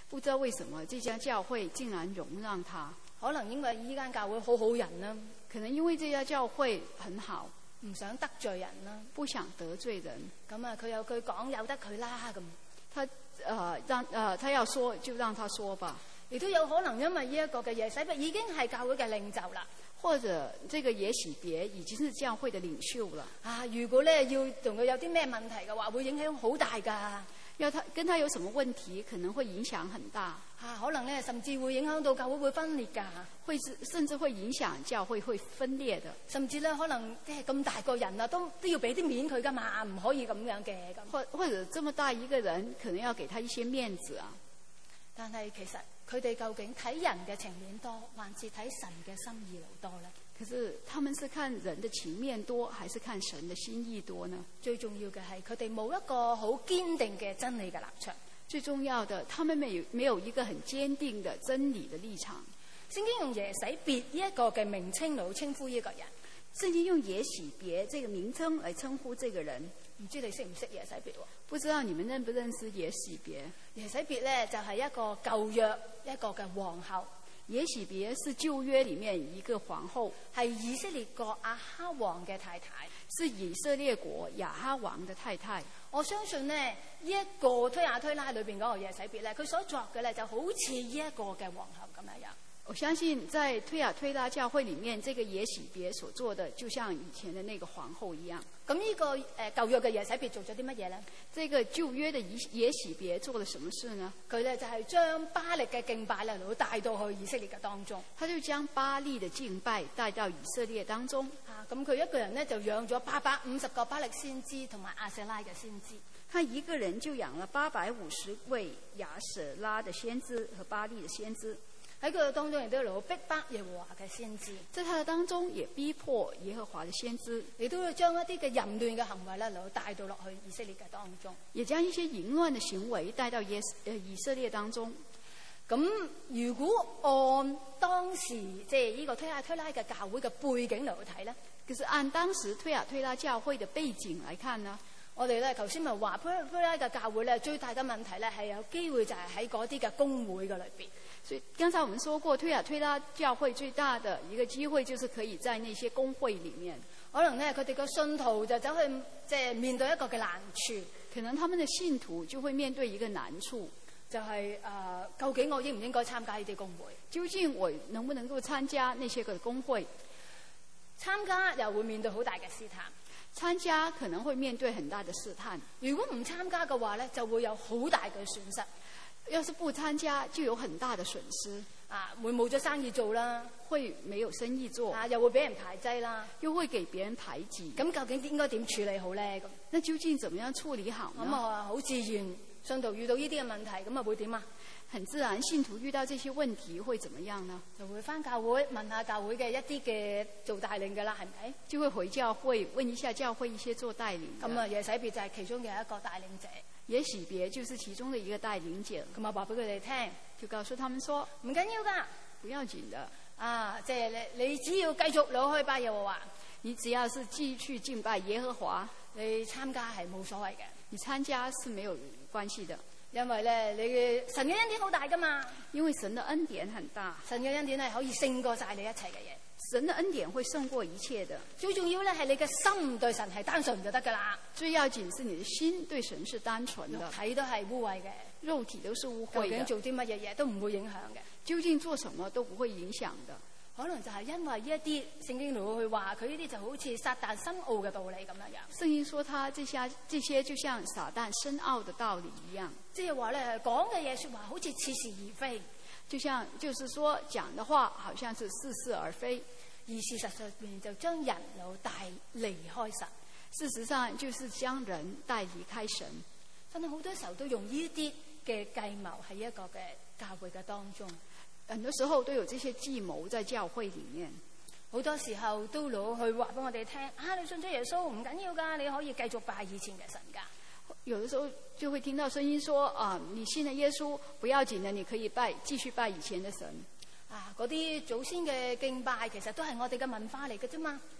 不知道為什麼這家教會竟然容讓他， 可能因為依間教會好好人啦， 可能因為這家教會很好， 唔想得罪人啦， 不想得罪人。 咁啊，佢有句講由得佢啦咁。 他要說就讓他說吧。 亦都有可能因為呢一個嘅耶洗別已經係教會嘅領袖啦。 或者這個耶洗別已經是教會的領袖了。 啊，如果咧要同佢有啲咩問題嘅話，會影響好大噶。 要他跟他有什麼問題，可能會影響很大。 啊，可能咧甚至會影響到教會會分裂噶。 甚至會影響教會會分裂的。 甚至咧可能即係咁大個人啦，都要俾啲面佢噶嘛，唔可以咁樣嘅咁。 或者這麼大一個人，可能要給他一些面子啊。 但係其實佢哋究竟睇人嘅情面多，還是睇神嘅心意多呢？ 可是他們是看人的情面多，還是看神的心意多呢？ 最重要嘅係佢哋冇一個好堅定嘅真理嘅立場。 最重要的，他們沒有一個很堅定的真理的立場。 聖經用耶洗別呢一個嘅名稱嚟稱呼呢個人。 聖經用耶洗別這個名稱來稱呼這個人。 唔知你識唔識耶洗別？ 不知道你們認不認識耶洗別？ 耶洗別咧就係一個舊約一個嘅皇后。 耶洗別是舊約裏面一個皇后， 係以色列國亞哈王嘅太太， 是以色列國亞哈王嘅太太。 我相信呢，呢一個推雅推拉裏邊嗰個耶洗別咧，佢所作嘅咧就好似呢一個嘅皇后咁樣。 我相信在推雅推拉教會裏面，這個耶洗別所做的，就像以前的那個皇后一樣。 咁呢個舊約嘅耶洗別做咗啲乜嘢呢？ 這個舊約的耶洗別做了什麼事呢？ 佢咧就係將巴力嘅敬拜咧，帶到去以色列嘅當中。 他就將巴力的敬拜帶到以色列當中。 咁佢一個人咧就養咗850個巴力先知同埋亞舍拉嘅先知。 他一個人就養了850位亞舍拉的先知和巴力的先知。 喺佢當中亦都有逼迫耶和華嘅先知， 在他的當中也逼迫耶和華的先知， 亦都會將一啲嘅淫亂嘅行為咧，帶到落去以色列嘅當中， 也將一些淫亂嘅行為帶到以色列當中。 咁如果按當時即係呢個推雅推拉嘅教會嘅背景嚟去睇咧， 可是按當時推雅推拉教會嘅背景嚟看呢？ 我哋咧頭先咪話推雅推拉嘅教會咧，最大嘅問題咧係有機會就係喺嗰啲嘅公會嘅裏邊。 所以剛才我們說過，推雅推拉教會最大的一個機會，就是可以在那些公會裡面。 可能咧佢哋個信徒就走去即係面對一個嘅難處， 可能他們的信徒就會面對一個難處， 就係究竟我應唔應該參加呢啲公會？ 究竟我能不能夠參加那些個公會？ 參加又會面對好大嘅試探， 參加可能會面對很大的試探。 如果唔參加嘅話咧，就會有好大嘅損失。 要是不參加，就有很大的損失。 會冇咗生意做啦， 會沒有生意做。 又會俾人排擠啦， 又會給別人排擠。 咁究竟應該點處理好咧？咁， 那究竟怎麼樣處理好呢？ 咁好自然，信徒遇到呢啲嘅問題，咁會點啊？ 很自然，信徒遇到這些問題會怎麼樣呢？ 就會返教會問下教會嘅一啲嘅做帶領嘅啦，係咪？ 就會回教會問一下教會一些做帶領。 咁耶洗別就係其中嘅一個帶領者。 耶洗別就是其中的一個帶領者。 咁話俾佢哋聽， 就告訴他們說唔緊要㗎， 不要緊的。 即係你只要繼續攞去拜耶和華， 你只要是繼續敬拜耶和華， 你參加係冇所謂嘅。 你參加是沒有關係的。 因為咧，你嘅神嘅恩典好大噶嘛。 因為神的恩典很大， 神嘅恩典係可以勝過晒你一切嘅嘢。 神的恩典會勝過一切的。 最重要咧係你嘅心對神係單純就得噶啦。 最要緊是你的心對神是單純的。 肉體都係污穢嘅， 肉體都是污穢嘅。 究竟做啲乜嘢嘢都唔會影響嘅。 究竟做什麼都不會影響的。 可能就係因為呢一啲聖經裏去話佢呢啲就好似撒旦深奧嘅道理咁樣樣。 聖經說他這些就像撒旦深奧的道理一樣， 即係話咧講嘅嘢說話好似似是而非， 就是說講的話好像是似是而非， 而事實上面就將人帶離開神。 事實上就是將人帶離開神。 真係好多時候都用呢啲嘅計謀喺一個嘅教會嘅當中。 很多時候都有這些計謀在教會裏面， 好多時候都攞去話俾我哋聽，你信咗耶穌唔緊要噶，你可以繼續拜以前嘅神噶。 有的時候就會聽到聲音說，你信了耶穌不要緊的，你可以繼續拜以前的神。 嗰啲祖先嘅敬拜其實都係我哋嘅文化嚟嘅啫嘛。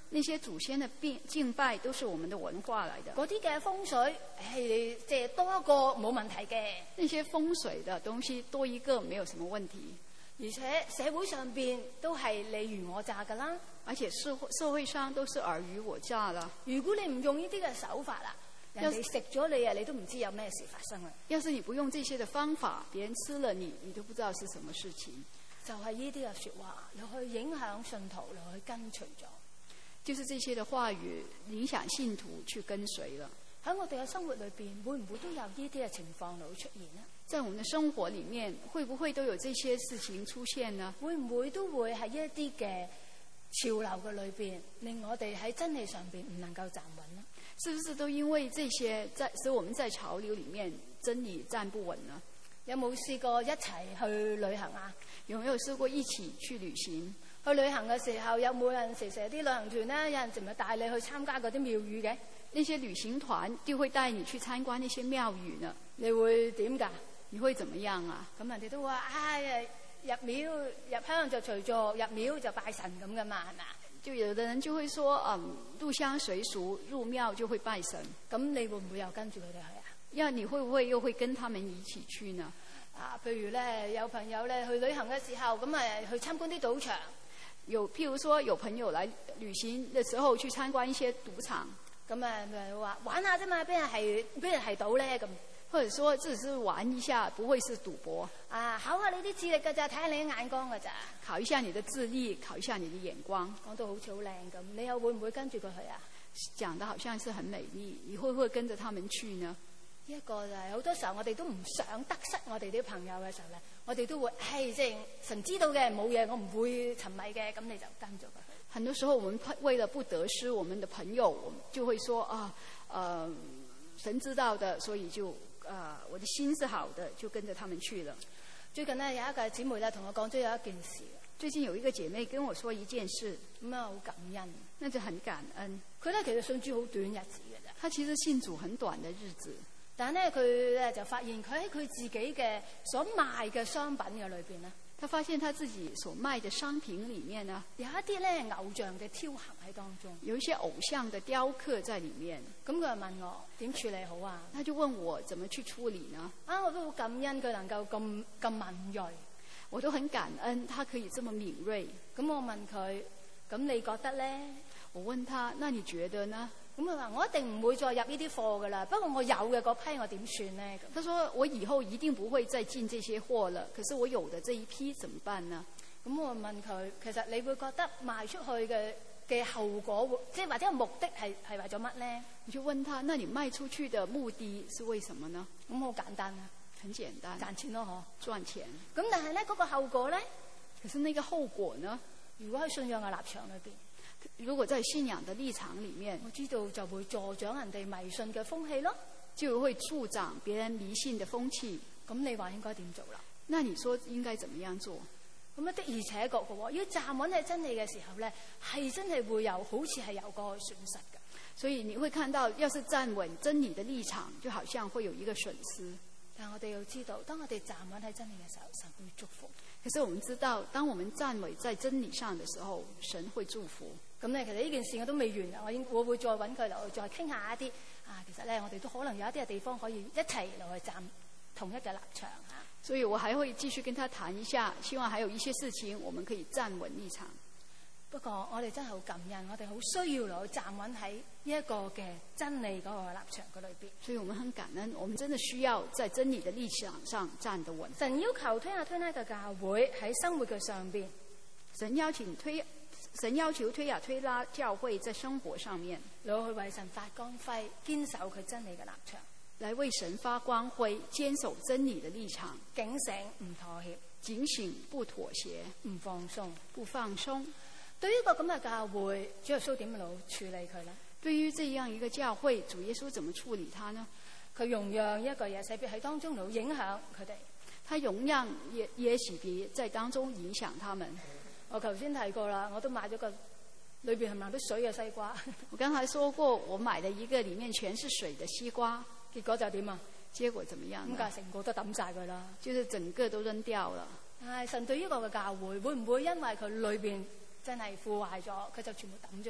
那些祖先的敬拜都是我們的文化來的。 嗰啲嘅風水，你即係多一個冇問題嘅。 那些風水的東西多一個沒有什麼問題。 而且社會上邊都係你虞我詐㗎啦。 而且社會上都是爾虞我詐啦。 如果你唔用呢啲嘅手法啦，人哋食咗你啊，你都唔知有咩事發生啦。 要是你不用這些的方法，別人吃了你都不知道是什麼事情。 就係呢啲嘅説話，你去影響信徒，你去跟隨咗。 就是這些的話語影響信徒去跟隨了。 喺我哋嘅生活裏邊，會唔會都有呢啲嘅情況會出現呢？ 在我們的生活裡面，會不會都有這些事情出現呢？ 會唔會都會喺一啲嘅潮流嘅裏邊，令我哋喺真理上邊唔能夠站穩呢？ 是不是都因為這些使我們在潮流裡面真理站不穩呢？ 有冇試過一齊去旅行啊？ 有沒有試過一起去旅行？ 去旅行嘅時候，有冇人時啲旅行團呢？有人成日帶你去參加嗰啲廟宇嘅？ 那些旅行團就會帶你去參觀那些廟宇呢？ 你會點㗎？ 你會怎麼樣啊？ 咁人哋都話：入廟入鄉就隨俗，入廟就拜神咁噶嘛，係嘛？ 就有的人就會說，入鄉隨俗，入廟就會拜神。 咁你會唔會又跟住佢哋去啊？ 呀，你會不會又會跟他們一起去呢？ 譬如咧，有朋友咧去旅行嘅時候，咁去參觀啲賭場。 譬如說有朋友來旅行嘅時候去參觀一些賭場， 咁咪話玩下啫嘛，邊人係賭咧咁。 或者說只是玩一下，不會是賭博。 考下你啲智力㗎咋，睇下你啲眼光㗎咋。考一下你的智力，考一下你的眼光。 講到好似好靚咁，你又會唔會跟住佢去啊？ 講得好像是很美麗，你會不會跟着他們去呢？ 呢一個就係好多時候我哋都唔想得失我哋啲朋友嘅時候咧，我哋都會即係神知道嘅冇嘢，我唔會沉迷嘅，咁你就跟咗佢去。 很多時候我們為了不得失我們的朋友，我們就會說神知道的，所以就我的心是好的，就跟着他們去了。 最近呢，有一個姊妹咧同我講咗有一件事。 最近有一個姐妹跟我說一件事， 咁好感恩， 那就很感恩。 佢咧其實信主好短日子嘅咋。 他其實信主很短的日子， 但係咧佢咧就發現佢喺佢自己嘅所賣嘅商品嘅裏邊咧， 他發現他自己所賣嘅商品裡面呢， 有一啲咧偶像嘅雕行喺當中， 有一些偶像的雕刻在裡面。 咁佢就問我點處理好啊？ 他就問我怎麼去處理呢？ 我都好感恩佢能夠咁敏鋭， 我都很感恩他可以這麼敏鋭。 咁我問佢，咁你覺得咧？ 我問他，那你覺得呢？ 咁佢話我一定唔會再入呢啲貨噶啦，不過我有嘅嗰批我點算呢？ 他說我以後一定不會再進這些貨了，可是我有的這一批怎麼辦呢？ 咁我問佢，其實你會覺得賣出去嘅後果，即係或者目的係為咗乜呢？ 我就問他，那你賣出去的目的是為什麼呢？ 咁好簡單啊， 很簡單， 賺錢咯， 賺錢。 咁但係咧嗰個後果咧， 可是那個後果呢？ 如果喺信仰嘅立場裏邊， 如果在信仰的立場裡面， 我知道就會助長人哋迷信嘅風氣咯， 就會助長別人迷信的風氣。 咁你話應該點做啦？ 那你說應該怎麼樣做？ 咁的而且確嘅喎，要站穩喺真理嘅時候咧，係真係會有好似係有個損失嘅。 所以你會看到，要是站穩真理的立場，就好像會有一個損失。 但我哋要知道，當我哋站穩喺真理嘅時候，神會祝福。 可是我們知道，當我們站穩在真理上的時候，神會祝福。 咁咧，其實呢件事我都未完啊！我會再揾佢落去再傾下一啲其實咧，我哋都可能有一啲嘅地方可以一齊落去站同一嘅立場嚇。 所以我還會繼續跟他談一下，希望還有一些事情我們可以站穩立場。 不過我哋真係好感恩，我哋好需要落去站穩喺呢一個嘅真理嗰個立場嘅裏邊。 所以我們很感恩，我們真的需要在真理的立場上站得穩。 神要求推雅推拉嘅教會喺生活嘅上邊， 神要求推雅推拉教會在生活上面， 落去為神發光輝，堅守佢真理嘅立場， 來為神發光輝，堅守真理的立場， 警醒唔妥協， 警醒不妥協， 唔放鬆， 不放鬆。 對於一個咁嘅教會，主耶穌點樣處理佢呢？ 對於這樣一個教會，主耶穌怎麼處理他呢？ 佢容讓一個耶洗別喺當中嚟影響佢哋。 他容讓耶洗別在當中影響他們。 我頭先提過啦，我都買咗個裏邊係咪啲水嘅西瓜？ 我剛才說過，我買了一個裡面全是水的西瓜， 結果就點啊？ 結果怎麼樣？ 咁梗係成個都抌晒佢啦， 就是整個都扔掉了。 神對呢個嘅教會會唔會因為佢裏邊真係腐壞咗，佢就全部抌咗佢咧？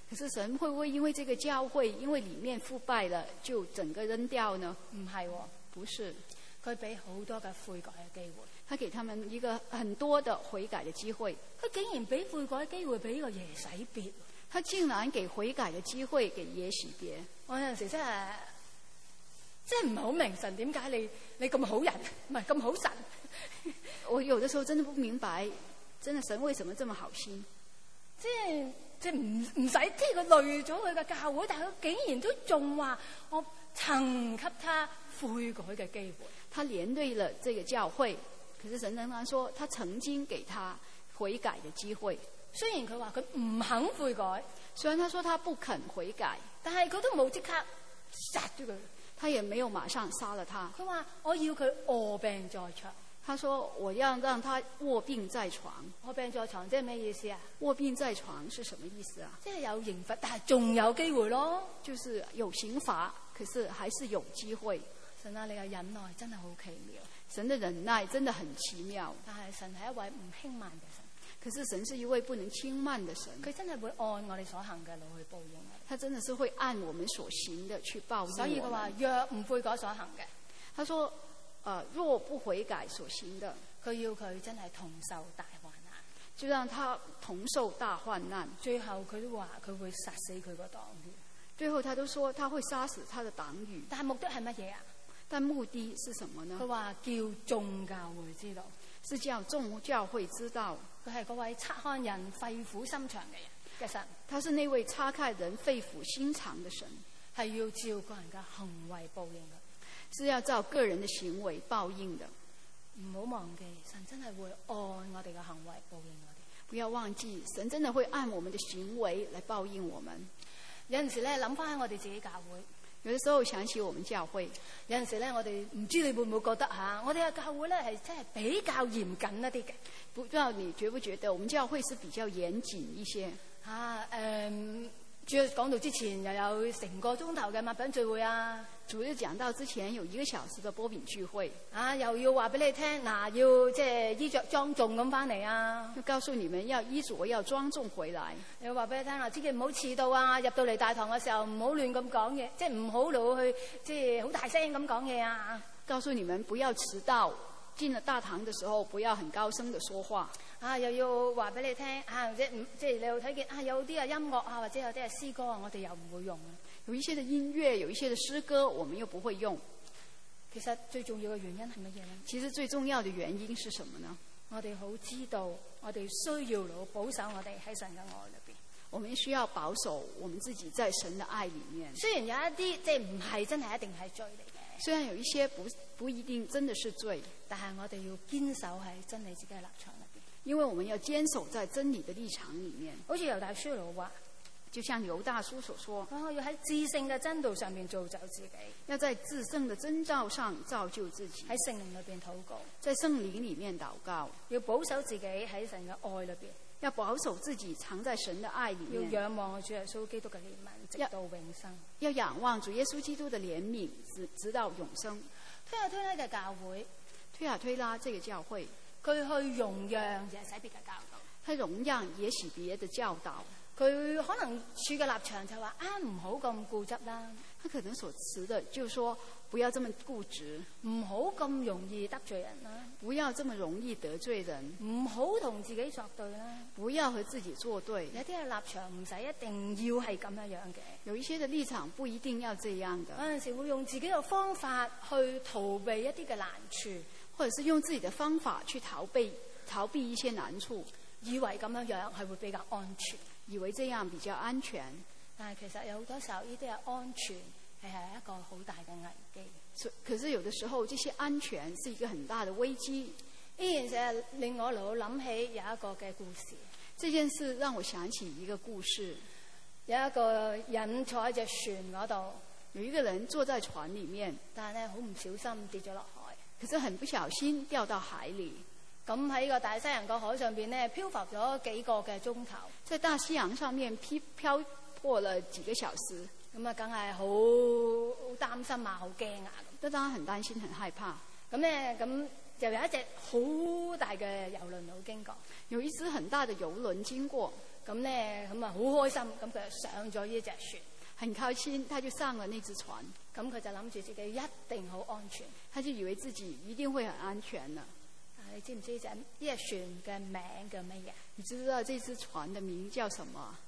可是神會不會因為這個教會因為裡面腐敗了就整個扔掉呢？ 唔係喎， 不是， 佢俾好多嘅悔改嘅機會。 他給他們一個很多的悔改的機會。 佢竟然俾悔改機會俾呢個耶洗別。 他竟然給悔改的機會給耶洗別。 我有陣時真係唔係好明神點解你咁好人，唔係咁好神。 我有的時候真的不明白，真的神為什麼這麼好心？ 即係唔使即係佢累咗佢嘅教會，但係佢竟然都仲話我曾給他悔改嘅機會。 他連累了這個教會，可是神仍然說他曾經給他悔改的機會。 雖然佢話佢唔肯悔改， 雖然他說他不肯悔改， 但係佢都冇即刻殺咗佢。 他也沒有馬上殺了他。 佢話我要佢臥病在床。 他說我要讓他臥病在床。 臥病在床即係咩意思啊？ 臥病在床是什麼意思啊？ 即係有刑罰，但係仲有機會咯。 就是有刑罰，可是還是有機會。 神啊，你嘅忍耐真係好奇妙。 神的忍耐真的很奇妙。 但係神係一位唔輕慢嘅神。 可是神是一位不能輕慢的神。 佢真係會按我哋所行嘅路去報應我哋。 他真的是會按我們所行的去報應我們。 所以佢話若唔悔改所行嘅， 他說若不悔改所行的， 佢要佢真係同受大患難， 就讓他同受大患難。 最後佢都話佢會殺死佢個黨羽。 最後他都說他會殺死他的黨羽。 但係目的係乜嘢啊？ 但目的是什麼呢？ 佢話叫眾教會知道， 是叫眾教會知道， 佢係嗰位察看人肺腑心腸嘅人嘅神。 他是那位察看人肺腑心腸的神， 係要照個人嘅行為報應嘅。 是要照個人的行為報應的。 唔好忘記，神真係會按我哋嘅行為報應我哋。 不要忘記，神真的會按我們的行為來報應我們。 有陣時咧，諗翻喺我哋自己教會， 有的時候想起我們教會， 有陣時咧，我哋唔知你會唔會覺得吓，我哋嘅教會咧係真係比較嚴謹一啲嘅。 不知道你覺不覺得我們教會是比較嚴謹一些？ 主要講到之前又有成個鐘頭嘅麥餅聚會啊！ 主要講到之前有1個小時嘅波餅聚會啊，又要話俾你聽嗱，要即係衣着莊重咁翻嚟啊！ 要告訴你們要衣着要莊重回來。 又話俾你聽嗱，千祈唔好遲到啊！入到嚟大堂嘅時候唔好亂咁講嘢，即係唔好老去即係好大聲咁講嘢啊！ 告訴你們不要遲到，進了大堂嘅時候不要很高聲的說話。 啊，又要話俾你聽啊，即係你又睇見啊，有啲啊音樂啊，或者有啲係詩歌啊，我哋又唔會用啊。 有一些的音樂，有一些的詩歌，我們又不會用。 其實最重要嘅原因係乜嘢呢？ 其實最重要的原因是什麼呢？ 我哋好知道，我哋需要保守我哋喺神嘅愛裏邊。 我們需要保守我們自己在神的愛裏面。 雖然有一啲即係唔係真係一定係罪嚟嘅， 雖然有一些不一定真的是罪， 但係我哋要堅守喺真理自己嘅立場裏邊。 因為我們要堅守在真理的立場裏面。 好似猶大書佬話， 就像猶大書所說， 我要喺至聖嘅真道上面造就自己， 要在至聖的真道上造就自己， 喺聖靈裏邊禱告， 在聖靈裏面禱告， 要保守自己喺神嘅愛裏邊， 要保守自己藏在神的愛裏面， 要仰望主耶穌基督嘅憐憫，直到永生。 要仰望主耶穌基督的憐憫，直到永生。 推下推拉嘅教會， 推下推拉這個教會， 佢去容讓耶洗別嘅教導， 他容讓耶洗別的教導。 佢可能處嘅立場就話唔好咁固執啦。 他可能所持的就是說，不要這麼固執， 唔好咁容易得罪人啦， 不要這麼容易得罪人， 唔好同自己作對啦， 不要和自己作對。 有啲嘅立場唔使一定要係咁樣嘅， 有一些的立場不一定要這樣的。 有陣時會用自己嘅方法去逃避一啲嘅難處， 或者是用自己的方法去逃避一些難處， 以為咁樣係會比較安全， 以為這樣比較安全。 但係其實有好多時候呢啲係安全係一個好大嘅危機。 可是有的時候這些安全是一個很大的危機。 呢件事令我諗起有一個嘅故事。 這件事讓我想起一個故事。 有一個人坐喺隻船嗰度， 有一個人坐在船裡面， 但係咧好唔小心跌咗落海。 可是很不小心掉到海裡。 咁喺呢個大西洋個海上邊咧漂浮咗幾個嘅鐘頭， 在大西洋上面漂泊了幾個小時。 咁啊，梗係好擔心啊，好驚啊！ 咁當然很擔心，很害怕。 咁就有一隻好大嘅遊輪佬經過， 有一隻很大的遊輪經過。 咁咧咁啊好開心，咁佢就上咗呢隻船。 很開心，他就上了那隻船。 咁佢就諗住自己一定好安全， 他就以為自己一定會很安全了。 你知唔知呢隻船嘅名叫乜嘢？ 你知唔知道這隻船的名叫什麼？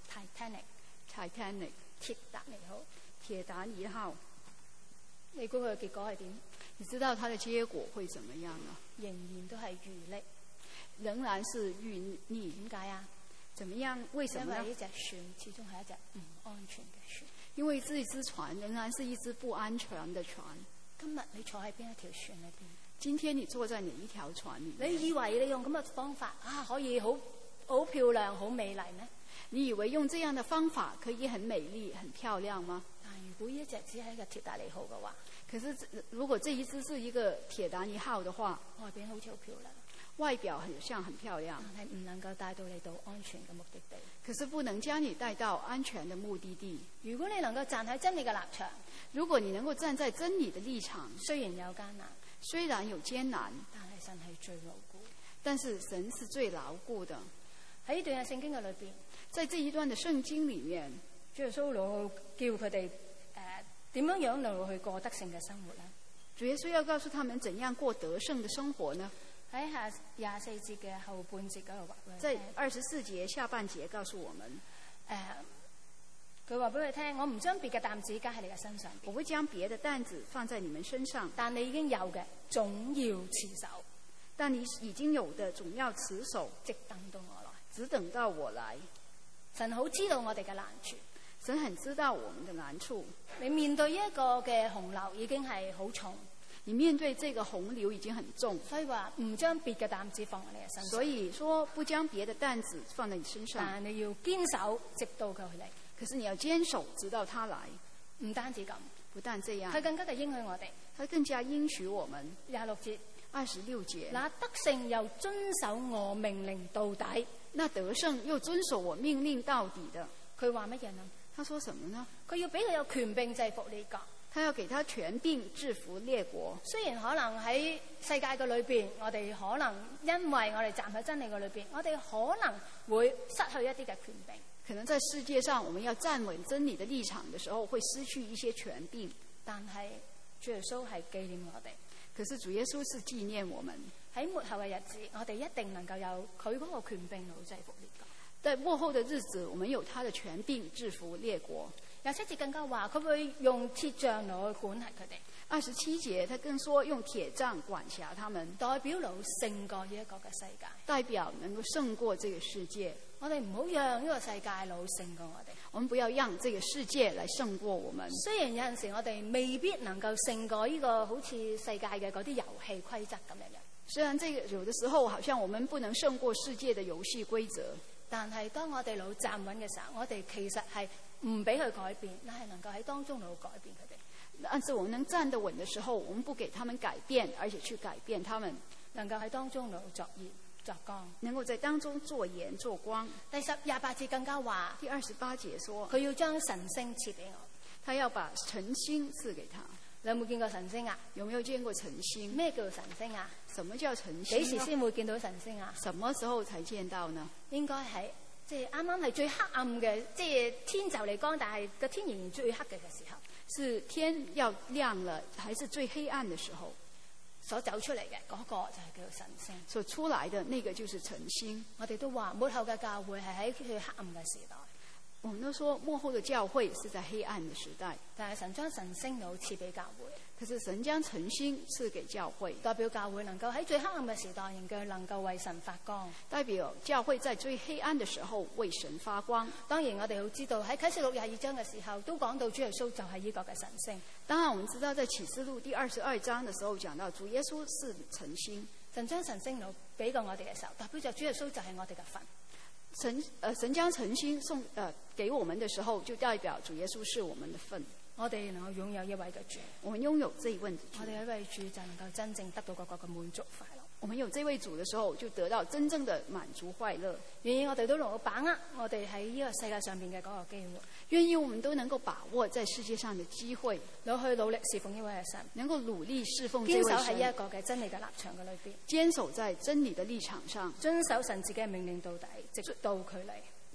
Titanic， 鐵達尼號。 鐵達尼號。 你估佢嘅結果係點？ 你知道它的結果會怎麼樣呢？ 仍然都係遇溺， 仍然是遇溺。 點解啊？ 怎麼樣？為什麼呢？ 因為呢隻船始終係一隻唔安全嘅船。 因為這隻船仍然是一隻不安全的船。 今日你坐喺邊一條船裏邊？ 今天你坐在哪一條船裏面？ 你以為你用咁嘅方法可以好漂亮、好美麗咩？ 你以為用這樣的方法可以很美麗、很漂亮嗎？ 但如果呢一隻只係一個鐵達尼號嘅話， 可是如果這一隻是一個鐵達尼號的話， 外邊好似好漂亮， 外表很像很漂亮， 但係唔能夠帶到你到安全嘅目的地。 可是不能將你帶到安全的目的地。 如果你能夠站喺真理嘅立場， 如果你能夠站在真理的立場， 雖然有艱難， 雖然有艱難， 但係神係最牢固。 但是神是最牢固的。 喺呢段嘅聖經嘅裏邊， 在這一段的聖經裡面， 主耶穌叫佢哋點樣能夠去過得勝嘅生活咧？ 主耶穌要告訴他們怎樣過得勝的生活呢？ 喺下24節嘅後半節嗰度話， 在24節下半節告訴我們， 佢話俾佢聽，我唔將別嘅擔子加喺你嘅身上， 我會將別的擔子放在你們身上， 但你已經有嘅總要持守， 但你已經有的總要持守， 直等到我來， 只等到我來。 神好知道我哋嘅難處， 神很知道我們的難處。 你面對一個嘅洪流已經係好重， 你面對這個洪流已經很重， 所以話唔將別嘅擔子放喺你嘅身上。 所以說不將別的擔子放在你身上， 但你要堅守直到佢嚟。 可是你要堅守直到他來。 唔單止咁， 不但這樣， 佢更加嘅應許我哋。 他更加應許我們。 26節 26節， 那得勝又遵守我命令到底， 那得勝又遵守我命令到底的。 佢話乜嘢呢？ 他說什麼呢？ 佢要俾佢有權柄制服列國。 他要給他權柄制服列國。 雖然可能喺世界嘅裏邊，我哋可能因為我哋站喺真理嘅裏邊，我哋可能會失去一啲嘅權柄。 可能在世界上，我們要站穩真理的立場的時候，會失去一些權柄。 但係主耶穌係紀念我哋。 可是主耶穌是紀念我們。 喺末後嘅日子，我哋一定能夠有佢嗰個權柄嚟制服列國。 在末後的日子，我們有他的權柄制服列國。 27節更加話，佢會用鐵杖嚟去管轄佢哋。 27節，他更說用鐵杖管轄他們， 代表嚟勝過呢一個嘅世界， 代表能夠勝過這個世界。 我哋唔好讓呢個世界嚟勝過我哋。 我們不要讓這個世界來勝過我們。 雖然有陣時我哋未必能夠勝過呢個好似世界嘅嗰啲遊戲規則咁樣。 雖然這個有的時候好像我們不能勝過世界的遊戲規則， 但係當我哋老站穩嘅時候，我哋其實係唔俾佢改變，乃係能夠喺當中老改變佢哋。 但是我們能站得穩的時候，我們不給他們改變，而且去改變他們， 能夠喺當中老作鹽作光， 能夠在當中做鹽做光。 第28節更加話， 第28節說， 佢要將晨星賜俾我， 他要把晨星賜給他。 你有冇見過晨星啊？ 有沒有見過晨星？ 咩叫晨星啊？ 什麼叫晨星？ 幾時先會見到晨星啊？ 什麼時候才見到呢？ 應該係即係啱啱係最黑暗嘅，即係天就嚟光，但係個天仍然最黑嘅時候。 是天要亮了，還是最黑暗的時候？ 所走出嚟嘅嗰個就係叫做晨星。 所出來的那個就是晨星。 我哋都話末後嘅教會係喺最黑暗嘅時代。 我們都說末後的教會是在黑暗的時代， 但係神將晨星老賜俾教會。 可是神將晨星賜給教會， 代表教會能夠喺最黑暗嘅時代仍舊能夠為神發光。 代表教會在最黑暗的時候為神發光。 當然我哋好知道喺啟示錄22章嘅時候都講到主耶穌就係呢個嘅晨星。 當然我們知道在啟示錄第22章的時候講到主耶穌是晨星。 神將晨星老俾過我哋嘅時候，代表着主耶穌就係我哋嘅份。 神將晨星送給我們的時候，就代表主耶穌是我們的份。 我哋能夠擁有一位嘅主， 我們擁有這一位主， 我哋一位主就能夠真正得到嗰個嘅滿足快樂。 我們有這位主的時候，就得到真正的滿足快樂。 願意我哋都能夠把握我哋喺呢個世界上邊嘅嗰個機會。 願意我們都能夠把握在世界上的機會， 攞去努力侍奉呢位嘅神， 能夠努力侍奉這位神， 堅守喺一個嘅真理嘅立場嘅裏邊， 堅守在真理的立場上， 遵守神自己嘅命令到底，直到佢嚟。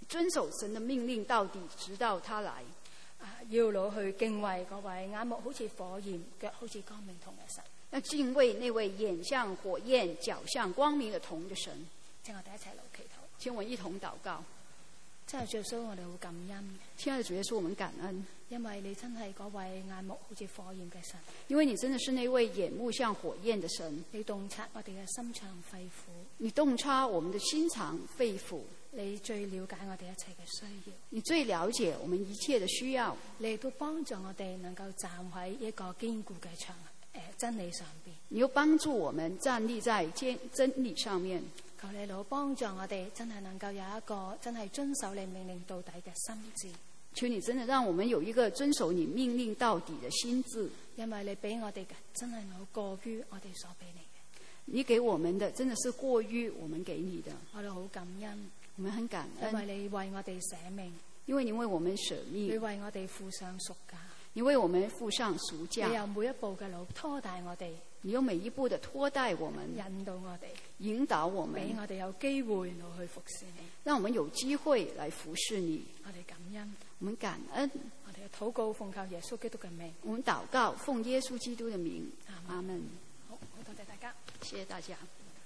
遵守神的命令到底，直到他來。 要攞去敬畏嗰位眼目好似火焰、腳好似光明銅嘅神。 要敬畏那位眼像火焰、腳像光明的銅的神。 請我哋一齊嚟祈禱。 請我們一同禱告。 真係主耶穌，我哋好感恩。 親愛的主耶穌，我們感恩， 因為你真係嗰位眼目好似火焰嘅神。 因為你真的是那位眼目像火焰的神。 你洞察我哋嘅心腸肺腑。 你洞察我們的心腸肺腑。 你最了解我哋一切嘅需要。 你最了解我們一切的需要。 你亦都幫助我哋能夠站喺一個堅固嘅真理上邊。 你又幫助我們站立在真理上面。 求你老幫助我哋，真係能夠有一個真係遵守你命令到底嘅心志。 求你真的讓我們有一個遵守你命令到底的心志。 因為你俾我哋嘅真係好過於我哋所俾你嘅。 你給我們的真的是過於我們給你的。 我哋好感恩。 我們很感恩。 因為你為我哋捨命。 因為你為我們捨命。 你為我哋付上贖價。 你為我們付上贖價。 你由每一步嘅路拖帶我哋。 你用每一步的拖帶我們， 引導我哋， 引導我們， 俾我哋有機會去服侍你， 讓我們有機會來服侍你。 我哋感恩， 我們感恩。 我哋嘅禱告奉靠耶穌基督嘅名， 我們禱告奉耶穌基督的名。阿門。 好，多謝大家， 謝謝大家。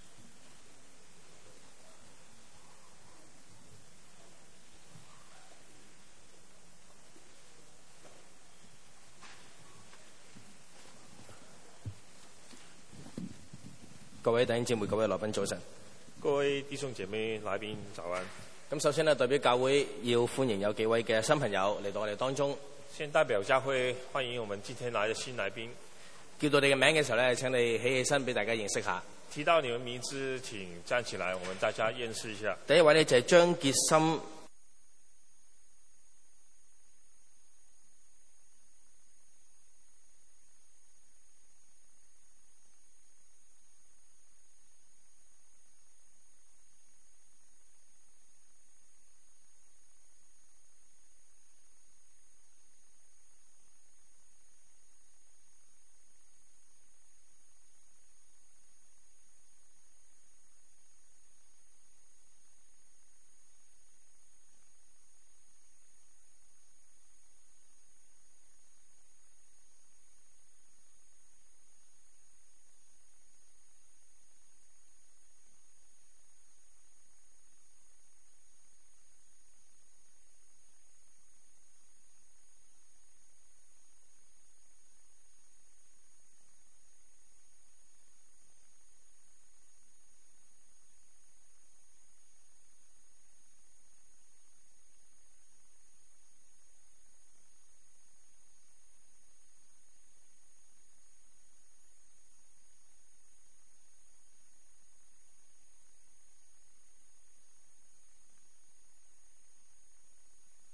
各位弟兄姊妹、各位來賓早晨。 各位弟兄姐妹、來賓早安。 咁首先呢，代表教會要歡迎有幾位嘅新朋友嚟到我哋當中。 先代表教會歡迎我們今天來的新來賓。 叫到你嘅名嘅時候呢，請你起身俾大家認識下。 提到你們名字，請站起來，我們大家認識一下。 第一位呢，就係張傑森